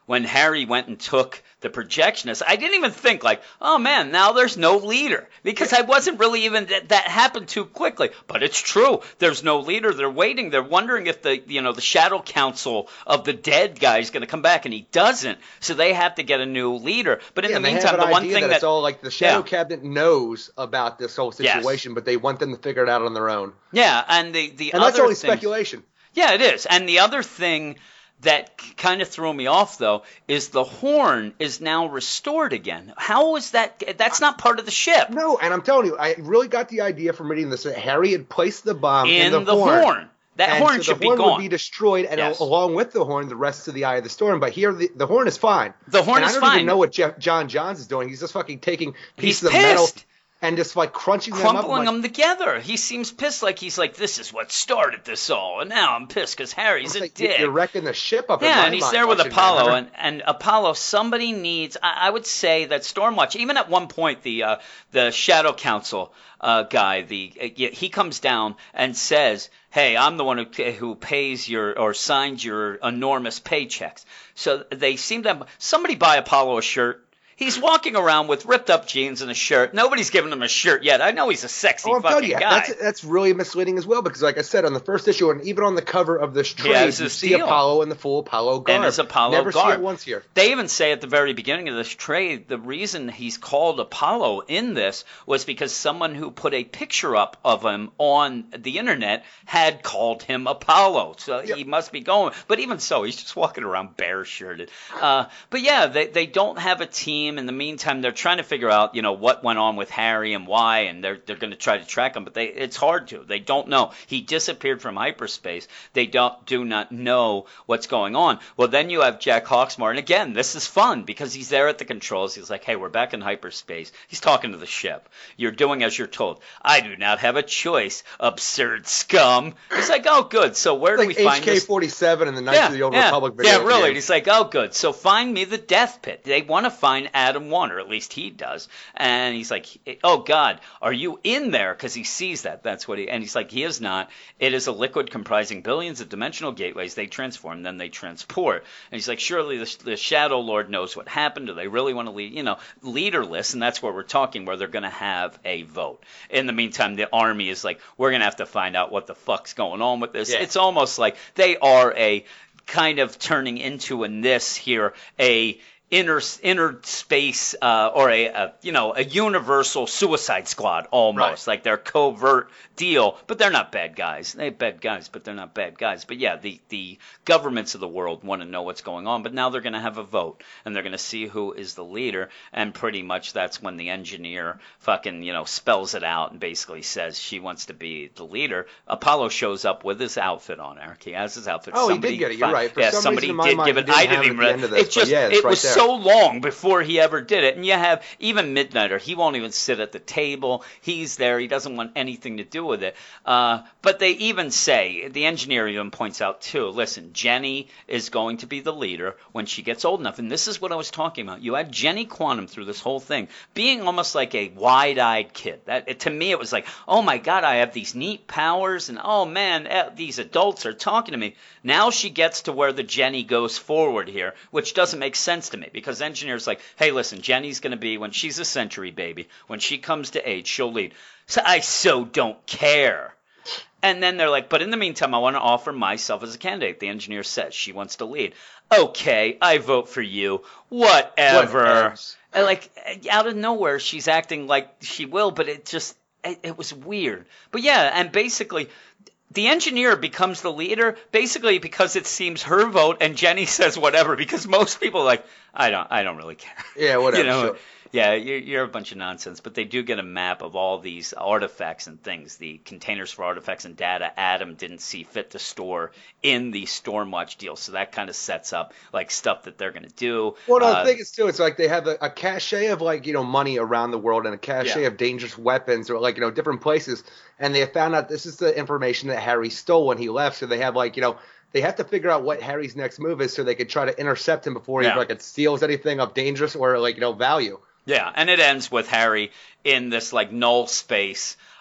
when Harry went and took the projectionist, I didn't even think like, oh man, now there's no leader, because I wasn't really even that, that happened too quickly. But it's true, there's no leader. They're waiting. They're wondering if the you know the Shadow Council of the dead guy is going to come back, and he doesn't. So they have to get a new leader. But in yeah, the meantime, the one thing that, that it's all like the Shadow yeah. Cabinet knows about this whole situation, yes. but they want them to figure it out on their own. Yeah, and the the and other that's only things, speculation. Yeah, it is. And the other thing that kind of threw me off, though, is the horn is now restored again. How is that? That's not part of the ship. No, and I'm telling you, I really got the idea from reading this that Harry had placed the bomb in, in the, the horn. horn. That and horn so should the horn be gone. would be destroyed, and yes. along with the horn, the rest of the Eye of the Storm. But here, the, the horn is fine. The horn and is I don't fine. even know what Jeff, John Johns is doing. He's just fucking taking pieces He's of metal pissed. and just like crunching them Crumpling up. Like, them together. He seems pissed, like he's like, this is what started this all, and now I'm pissed because Harry's a like, dick. You're wrecking the ship up. Yeah, in and he's mind, there with Apollo, Manhunter. and, and Apollo, somebody needs, I, I would say that Stormwatch, even at one point, the uh, the Shadow Council uh, guy, the uh, he comes down and says, hey, I'm the one who, who pays your, or signs your enormous paychecks. So they seem to have, somebody buy Apollo a shirt. He's walking around with ripped up jeans and a shirt. Nobody's given him a shirt yet. I know he's a sexy oh, I'm fucking you, guy. That's, that's really misleading as well, because like I said, on the first issue and even on the cover of this trade, has you his see deal. Apollo in the full Apollo garb. And his Apollo Never garb. see it once here. They even say at the very beginning of this trade, the reason he's called Apollo in this was because someone who put a picture up of him on the internet had called him Apollo. So Yep. he must be going. But even so, he's just walking around bare-shirted. Uh, but yeah, they, they don't have a team. In the meantime, they're trying to figure out, you know, what went on with Harry and why, and they're they're going to try to track him, but they it's hard to. They don't know. He disappeared from hyperspace. They don't do not know what's going on. Well, then you have Jack Hawksmoor, and again, this is fun because he's there at the controls. He's like, hey, we're back in hyperspace. He's talking to the ship. You're doing as you're told. I do not have a choice, absurd scum. He's like, oh, good. So where It's do like we find H K this? forty-seven in the Knights Yeah, of the Old yeah, Republic video. yeah, really. game. And he's like, oh, good. So find me the death pit. They want to find Adam One, or at least he does. And he's like, oh, God, are you in there? Because he sees that. That's what he – and he's like, he is not. It is a liquid comprising billions of dimensional gateways. They transform, then they transport. And he's like, surely the, the Shadow Lord knows what happened. Do they really want to lead – you know, leaderless, and that's what we're talking, where they're going to have a vote. In the meantime, the army is like, we're going to have to find out what the fuck's going on with this. Yeah. It's almost like they are a kind of turning into in this here a – inner inner space uh, or a, a you know a universal Suicide Squad almost, Right. like they're covert deal, but they're not bad guys. They're bad guys, but they're not bad guys. But yeah, the the governments of the world want to know what's going on, but now they're going to have a vote and they're going to see who is the leader, and pretty much that's when the engineer fucking you know spells it out and basically says she wants to be the leader. Apollo shows up with his outfit on, Eric. He has his outfit. Oh, he somebody did get it. You're fin- right. For yeah, some somebody reason in my did mind, give he it. didn't I have didn't it even at the read end of it. this, It just but yeah, it's it right was there. so long before he ever did it. And you have even Midnighter. He won't even sit at the table. He's there. He doesn't want anything to do with it. Uh, but they even say, the engineer even points out too, listen, Jenny is going to be the leader when she gets old enough. And this is what I was talking about. You had Jenny Quantum through this whole thing being almost like a wide-eyed kid. That it, to me, it was like, oh my God, I have these neat powers. And oh man, eh, these adults are talking to me. Now she gets to where the Jenny goes forward here, which doesn't make sense to me because the engineer's like, hey, listen, Jenny's going to be, when she's a century baby, when she comes to age, she'll lead. So I so don't care. And then they're like, but in the meantime, I want to offer myself as a candidate. The engineer says she wants to lead. Okay, I vote for you. Whatever. Whatever. And like, out of nowhere, she's acting like she will, but it just, it, it was weird. But yeah, and basically, the engineer becomes the leader basically because it seems her vote, and Jenny says whatever, because most people are like, I don't, I don't really care. Yeah, whatever. You know, sure. yeah, you're, you're a bunch of nonsense, but they do get a map of all these artifacts and things, the containers for artifacts and data Adam didn't see fit to store in the Stormwatch deal, so that kind of sets up like stuff that they're going to do. Well, no, Uh, the thing is, too, it's like they have a, a cache of, like, you know, money around the world and a cache Yeah. of dangerous weapons or, like, you know, different places. And they have found out this is the information that Harry stole when he left. So they have, like, you know, they have to figure out what Harry's next move is so they could try to intercept him before Yeah. he, like, steals anything of dangerous or, like, you know, value. Yeah, and it ends with Harry in this like null space,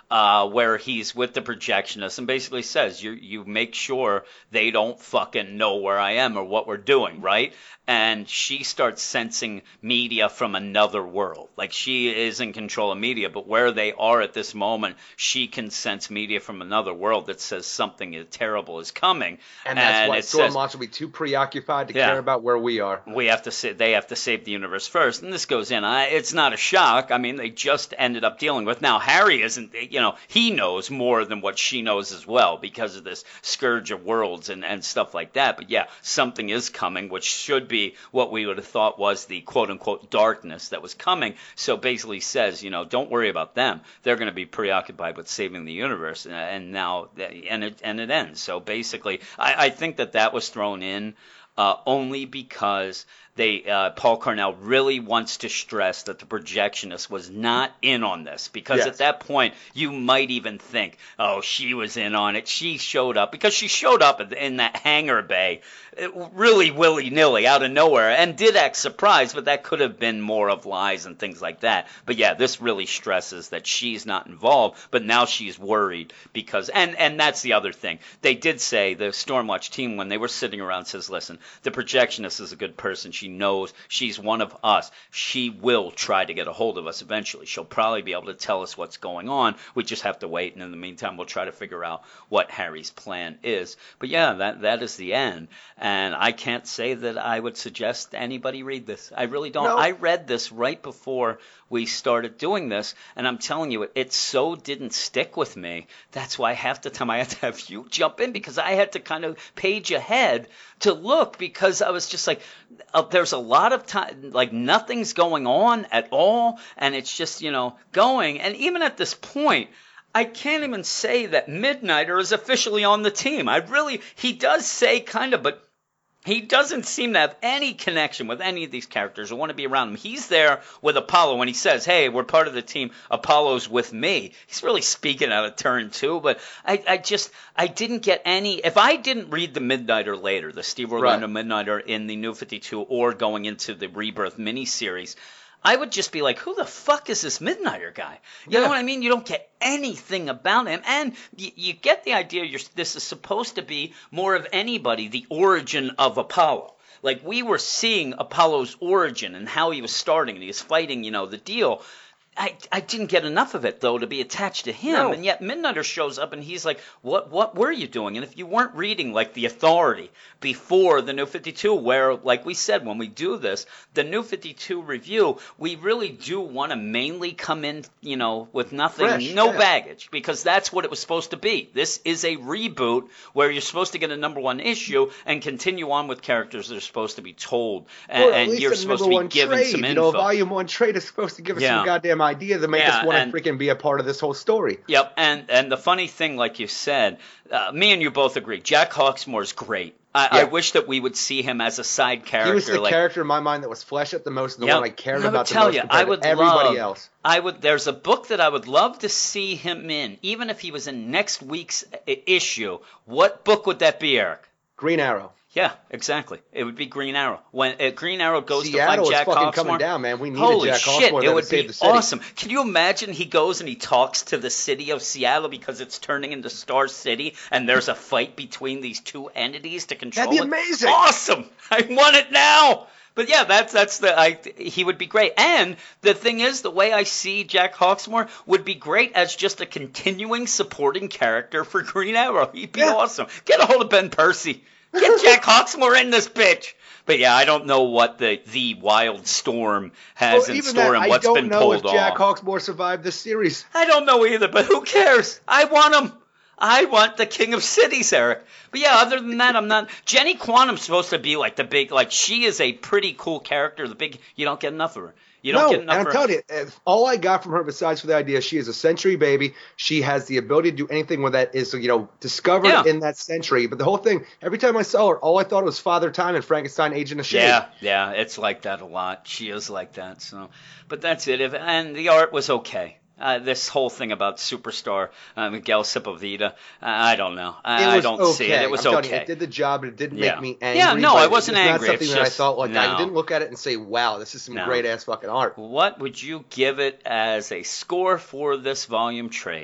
uh, where he's with the projectionist and basically says, you you make sure they don't fucking know where I am or what we're doing, right? And she starts sensing media from another world. Like, she is in control of media, but where they are at this moment, she can sense media from another world that says something terrible is coming. And that's and why it Storm says, Watch will be too preoccupied to Yeah. care about where we are. we have to sa- they have to save the universe first, and this goes in. I, it's not a shock. I mean, they just ended up dealing with. Now, Harry isn't. You know, he knows more than what she knows as well because of this scourge of worlds and and stuff like that. But yeah, something is coming, which should be what we would have thought was the quote unquote darkness that was coming. So basically says, you know, don't worry about them. They're going to be preoccupied with saving the universe, and, and now and it and it ends. So basically, I, I think that that was thrown in. Uh, only because they uh, Paul Cornell really wants to stress that the projectionist was not in on this, because Yes. at that point you might even think, oh, she was in on it. She showed up because she showed up in, in that hangar bay, uh, really willy-nilly out of nowhere, and did act surprised, but that could have been more of lies and things like that. But yeah, this really stresses that she's not involved, but now she's worried because, and and that's the other thing. They did say, the Stormwatch team, when they were sitting around, says, listen, the projectionist is a good person. She knows she's one of us. She will try to get a hold of us eventually. She'll probably be able to tell us what's going on. We just have to wait, and in the meantime, we'll try to figure out what Harry's plan is. But yeah, that that is the end. And I can't say that I would suggest anybody read this. I really don't. No. I read this right before we started doing this, and I'm telling you, it, it so didn't stick with me. That's why half the time I had to have you jump in, because I had to kind of page ahead to look, because I was just like, uh, there's a lot of time, like nothing's going on at all, and it's just, you know, going. And even at this point, I can't even say that Midnighter is officially on the team. I really, he does say kind of, but he doesn't seem to have any connection with any of these characters or want to be around them. He's there with Apollo when he says, hey, we're part of the team. Apollo's with me. He's really speaking out of turn, too. But I, I just, I didn't get any. If I didn't read the Midnighter later, the Steve Orlando Right. Midnighter in the New fifty-two or going into the Rebirth miniseries, I would just be like, who the fuck is this Midnighter guy? You Yeah. know what I mean? You don't get anything about him. And you, you get the idea you're, this is supposed to be more of anybody, the origin of Apollo. Like, we were seeing Apollo's origin and how he was starting, and he was fighting, you know, the deal. I, I didn't get enough of it, though, to be attached to him. No. And yet Midnighter shows up, and he's like, what what were you doing? And if you weren't reading, like, The Authority before the New fifty-two, where, like we said, when we do this, the New fifty-two review, we really do want to mainly come in, you know, with nothing, Fresh, no yeah. baggage, because that's what it was supposed to be. This is a reboot where you're supposed to get a number one issue and continue on with characters that are supposed to be told, and, Or at and least you're a supposed number to be one given trade. some You info. know, a volume one trade is supposed to give us Yeah. some goddamn idea to make Yeah, us want and- to freaking be a part of this whole story. Yep, and and the funny thing, like you said, uh, me and you both agree, Jack Hawksmoor's great. I, I Yeah. wish that we would see him as a side character. He was the like, character in my mind that was fleshed out the most, and the Yep. one I cared And I would about the tell most you, compared I would to everybody love- else. I would. There's a book that I would love to see him in, even if he was in next week's i- issue. What book would that be, Eric? Green Arrow. Yeah, exactly. It would be Green Arrow. When uh, Green Arrow goes Seattle to is find Jack fucking Hawksmoor. coming down, man. We needed Holy Jack shit, Hawksmoor it there would to save be the city. awesome. Can you imagine he goes and he talks to the city of Seattle because it's turning into Star City, and there's a fight between these two entities to control That'd be it? amazing. Awesome. I want it now. But yeah, that's that's the I he would be great. And the thing is, the way I see Jack Hawksmoor would be great as just a continuing supporting character for Green Arrow. He'd be Yeah. awesome. Get a hold of Ben Percy. Get Jack Hawksmoor in this bitch. But yeah, I don't know what the the Wild Storm has Well, in even store that, and what's I don't been know pulled if Jack off. Hawksmoor survived this series. I don't know either, but who cares? I want him. I want the King of Cities, Eric. But yeah, other than that, I'm not. Jenny Quantum's supposed to be like the big, like she is a pretty cool character. The big, you don't get enough of her. You don't no, get and enough I'm of her. telling you, if all I got from her besides for the idea she is a century baby, she has the ability to do anything with that is, you know, discovered Yeah. in that century. But the whole thing, every time I saw her, all I thought was Father Time and Frankenstein, Agent of Shade. Yeah, yeah, it's like that a lot. She is like that. So, but that's it. If, and the art was okay. Uh, this whole thing about Superstar, uh, Miguel Sipovita, uh, I don't know. I, It I was don't okay. see it. It was I'm telling okay. You, it did the job, but it didn't Yeah. make me angry. Yeah, no, but I wasn't it's not angry. something It's that just- I thought like I no. didn't look at it and say, "Wow, this is some No. great ass fucking art." What would you give it as a score for this volume trade?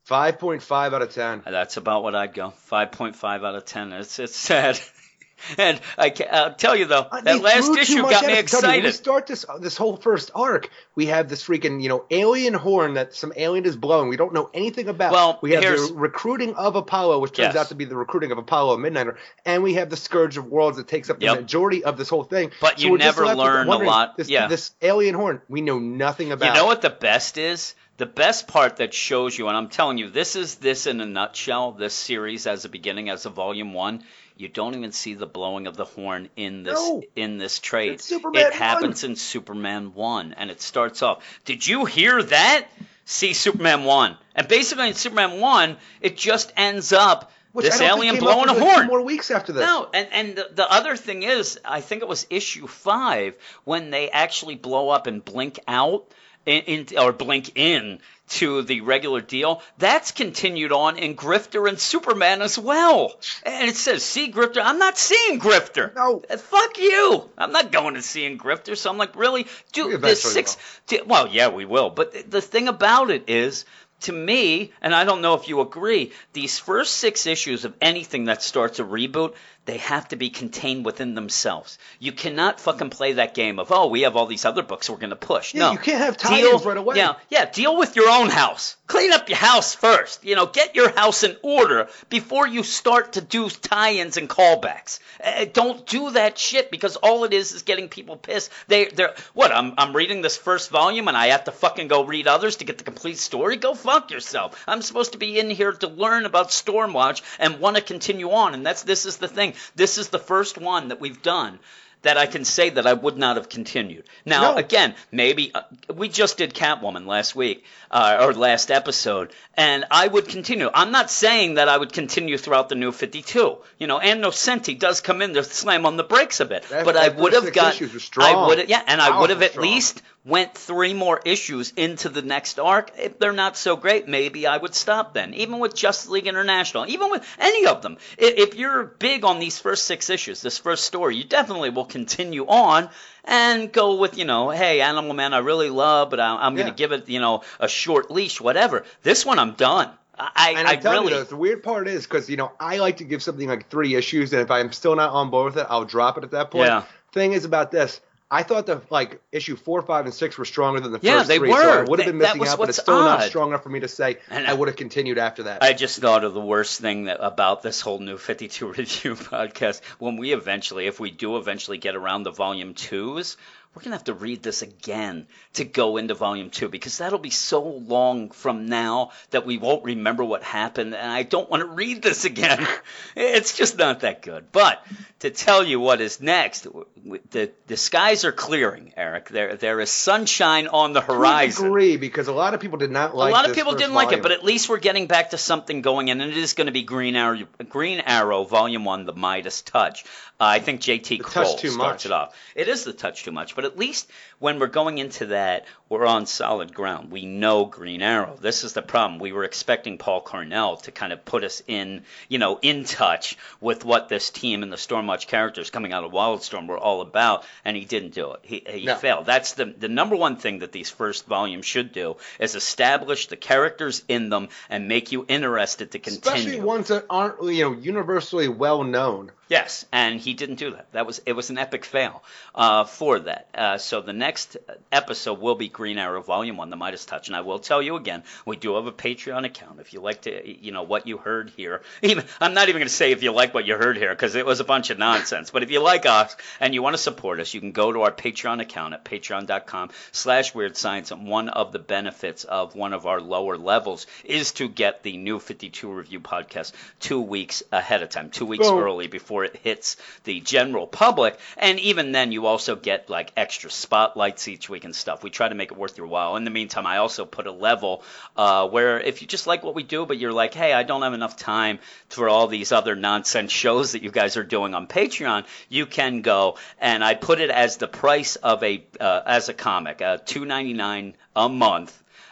five point five out of ten. That's about what I'd go. five point five out of ten. It's it's sad. And I can, I'll tell you though, that last issue got me excited. When we start this this whole first arc, we have this freaking you know alien horn that some alien is blowing. We don't know anything about. Well, we have here's- the recruiting of Apollo, which turns Yes. out to be the recruiting of Apollo Midnighter, and we have the Scourge of Worlds that takes up the Yep. majority of this whole thing. But So you we're just never left with learn a wondering, lot. This, Yeah. this alien horn, we know nothing about. You know what the best is? The best part that shows you, and I'm telling you, this is this in a nutshell, this series as a beginning, as a volume one. You don't even see the blowing of the horn in this No. in this trade. It's Superman it happens in Superman one, and it starts off. Did you hear that? See Superman one, and basically in Superman one, it just ends up Which this I don't alien think came blowing up a for like horn. Two more weeks after this. No, and and the, the other thing is, I think it was issue five when they actually blow up and blink out in, in or blink in to the regular deal. That's continued on in Grifter and Superman as well. And it says, "See Grifter." I'm not seeing Grifter. No. Uh, fuck you. I'm not going to seeing Grifter. So I'm like, really, We dude, eventually this six. di- Well, yeah, we will. But the, the thing about it is, to me, and I don't know if you agree, these first six issues of anything that starts a reboot, they have to be contained within themselves. You cannot fucking play that game of, oh, we have all these other books we're going to push. Yeah, no. you can't have Deal- tie-ins right away. Yeah, yeah, deal with your own house. Clean up your house first. You know, get your house in order before you start to do tie-ins and callbacks. Uh, don't do that shit because all it is is getting people pissed. They, they're what? I'm, I'm reading this first volume and I have to fucking go read others to get the complete story. Go fuck yourself. I'm supposed to be in here to learn about Stormwatch and want to continue on. And that's this is the thing. This is the first one that we've done that I can say that I would not have continued. Now, No. again, maybe uh, we just did Catwoman last week uh, or last episode, and I would continue. I'm not saying that I would continue throughout the New fifty-two. You know, Ann Nocenti does come in to slam on the brakes a bit, That- but I that would first have six got. issues were I strong. would, yeah, and I would have Powerful at strong. least went three more issues into the next arc. If they're not so great, maybe I would stop then. Even with Justice League International, even with any of them. I- If you're big on these first six issues, this first story, you definitely will continue on and go with, you know, hey, Animal Man I really love, but I, I'm going Yeah. to give it, you know, a short leash, whatever. This one I'm done. I, And I I'm telling really. you, though, the weird part is because you know I like to give something like three issues, and if I'm still not on board with it, I'll drop it at that point. Yeah. Thing is about this, I thought the like issue four, five, and six were stronger than the Yeah, first they three, so I were. would have been That- that missing was out, but what's it's still not odd. strong enough for me to say And I I- would have continued after that. I just thought of the worst thing that, about this whole New fifty-two review podcast. When we eventually, if we do eventually get around the volume twos, we're going to have to read this again to go into volume two because that'll be so long from now that we won't remember what happened. And I don't want to read this again. It's just not that good. But to tell you what is next, w- w- the, the skies are clearing, Eric. There, there is sunshine on the I would horizon. agree because a lot of people did not like. A lot of this people first didn't like it, volume. but at least we're getting back to something going, and it is going to be Green Arrow, Green Arrow Volume One, The Midas Touch. Uh, I think J T The Kroll touch too starts much. it off. It is the touch too much, but at least when we're going into that, we're on solid ground. We know Green Arrow. This is the problem. We were expecting Paul Cornell to kind of put us in, you know, in touch with what this team and the Stormwatch characters coming out of Wildstorm were all about, and he didn't do it. He, he No. failed. That's the the number one thing that these first volumes should do is establish the characters in them and make you interested to continue. especially ones that aren't you know universally well known. Yes, and he didn't do that. That was it was an epic fail uh, for that. Uh, so the next episode will be Green Arrow Volume One, The Midas Touch, and I will tell you again, we do have a Patreon account. If you like to, you know, what you heard here, even I'm not even going to say if you like what you heard here because it was a bunch of nonsense. But if you like us and you want to support us, you can go to our Patreon account at patreon dot com slash weird science. And one of the benefits of one of our lower levels is to get the New fifty-two review podcast two weeks ahead of time, two weeks Well, early before it hits the general public. And even then, you also get like extra spotlights each week and stuff. We try to make it worth your while. In the meantime, I also put a level uh, where if you just like what we do, but you're like, hey, I don't have enough time for all these other nonsense shows that you guys are doing on Patreon, you can go. And I put it as the price of a uh, as a comic, uh, two ninety-nine a month.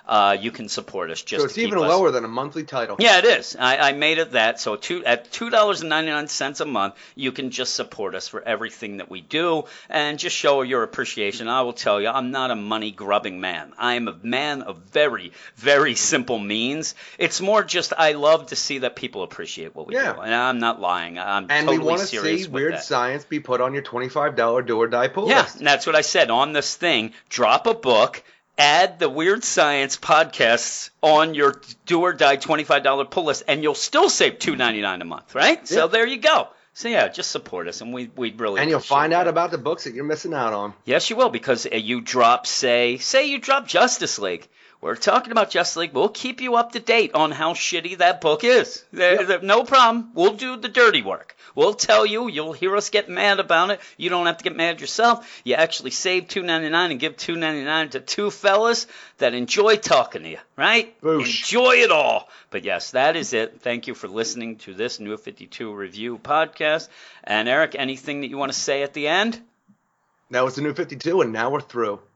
uh, you can support us. Just so it's to keep even us. lower than a monthly title. Yeah, it is. I, I made it that. So two, at two dollars and ninety-nine cents a month, you can just support us for everything that we do and just show your appreciation. I will tell you, I'm not a money-grubbing man. I am a man of very, very simple means. It's more just I love to see that people appreciate what we Yeah. do. And I'm not lying. I'm And totally we want to serious see with Weird that. Science be put on your twenty-five dollars do or die pull Yeah, list. and that's what I said on this thing. Drop a book, add the Weird Science podcasts on your do or die twenty-five dollars pull list, and you'll still save two ninety-nine a month, right? So Yeah. there you go. So yeah, just support us, and we we'd really And you'll appreciate find out that. about the books that you're missing out on. Yes, you will, because uh, you drop, say, say you drop Justice League. We're talking about Justice League. We'll keep you up to date on how shitty that book is. There, Yep. there- no problem. We'll do the dirty work. We'll tell you. You'll hear us get mad about it. You don't have to get mad yourself. You actually save two ninety-nine and give two ninety-nine to two fellas that enjoy talking to you, right? Boosh. Enjoy it all. But yes, that is it. Thank you for listening to this New fifty-two Review podcast. And Eric, anything that you want to say at the end? That was the New fifty-two, and now we're through.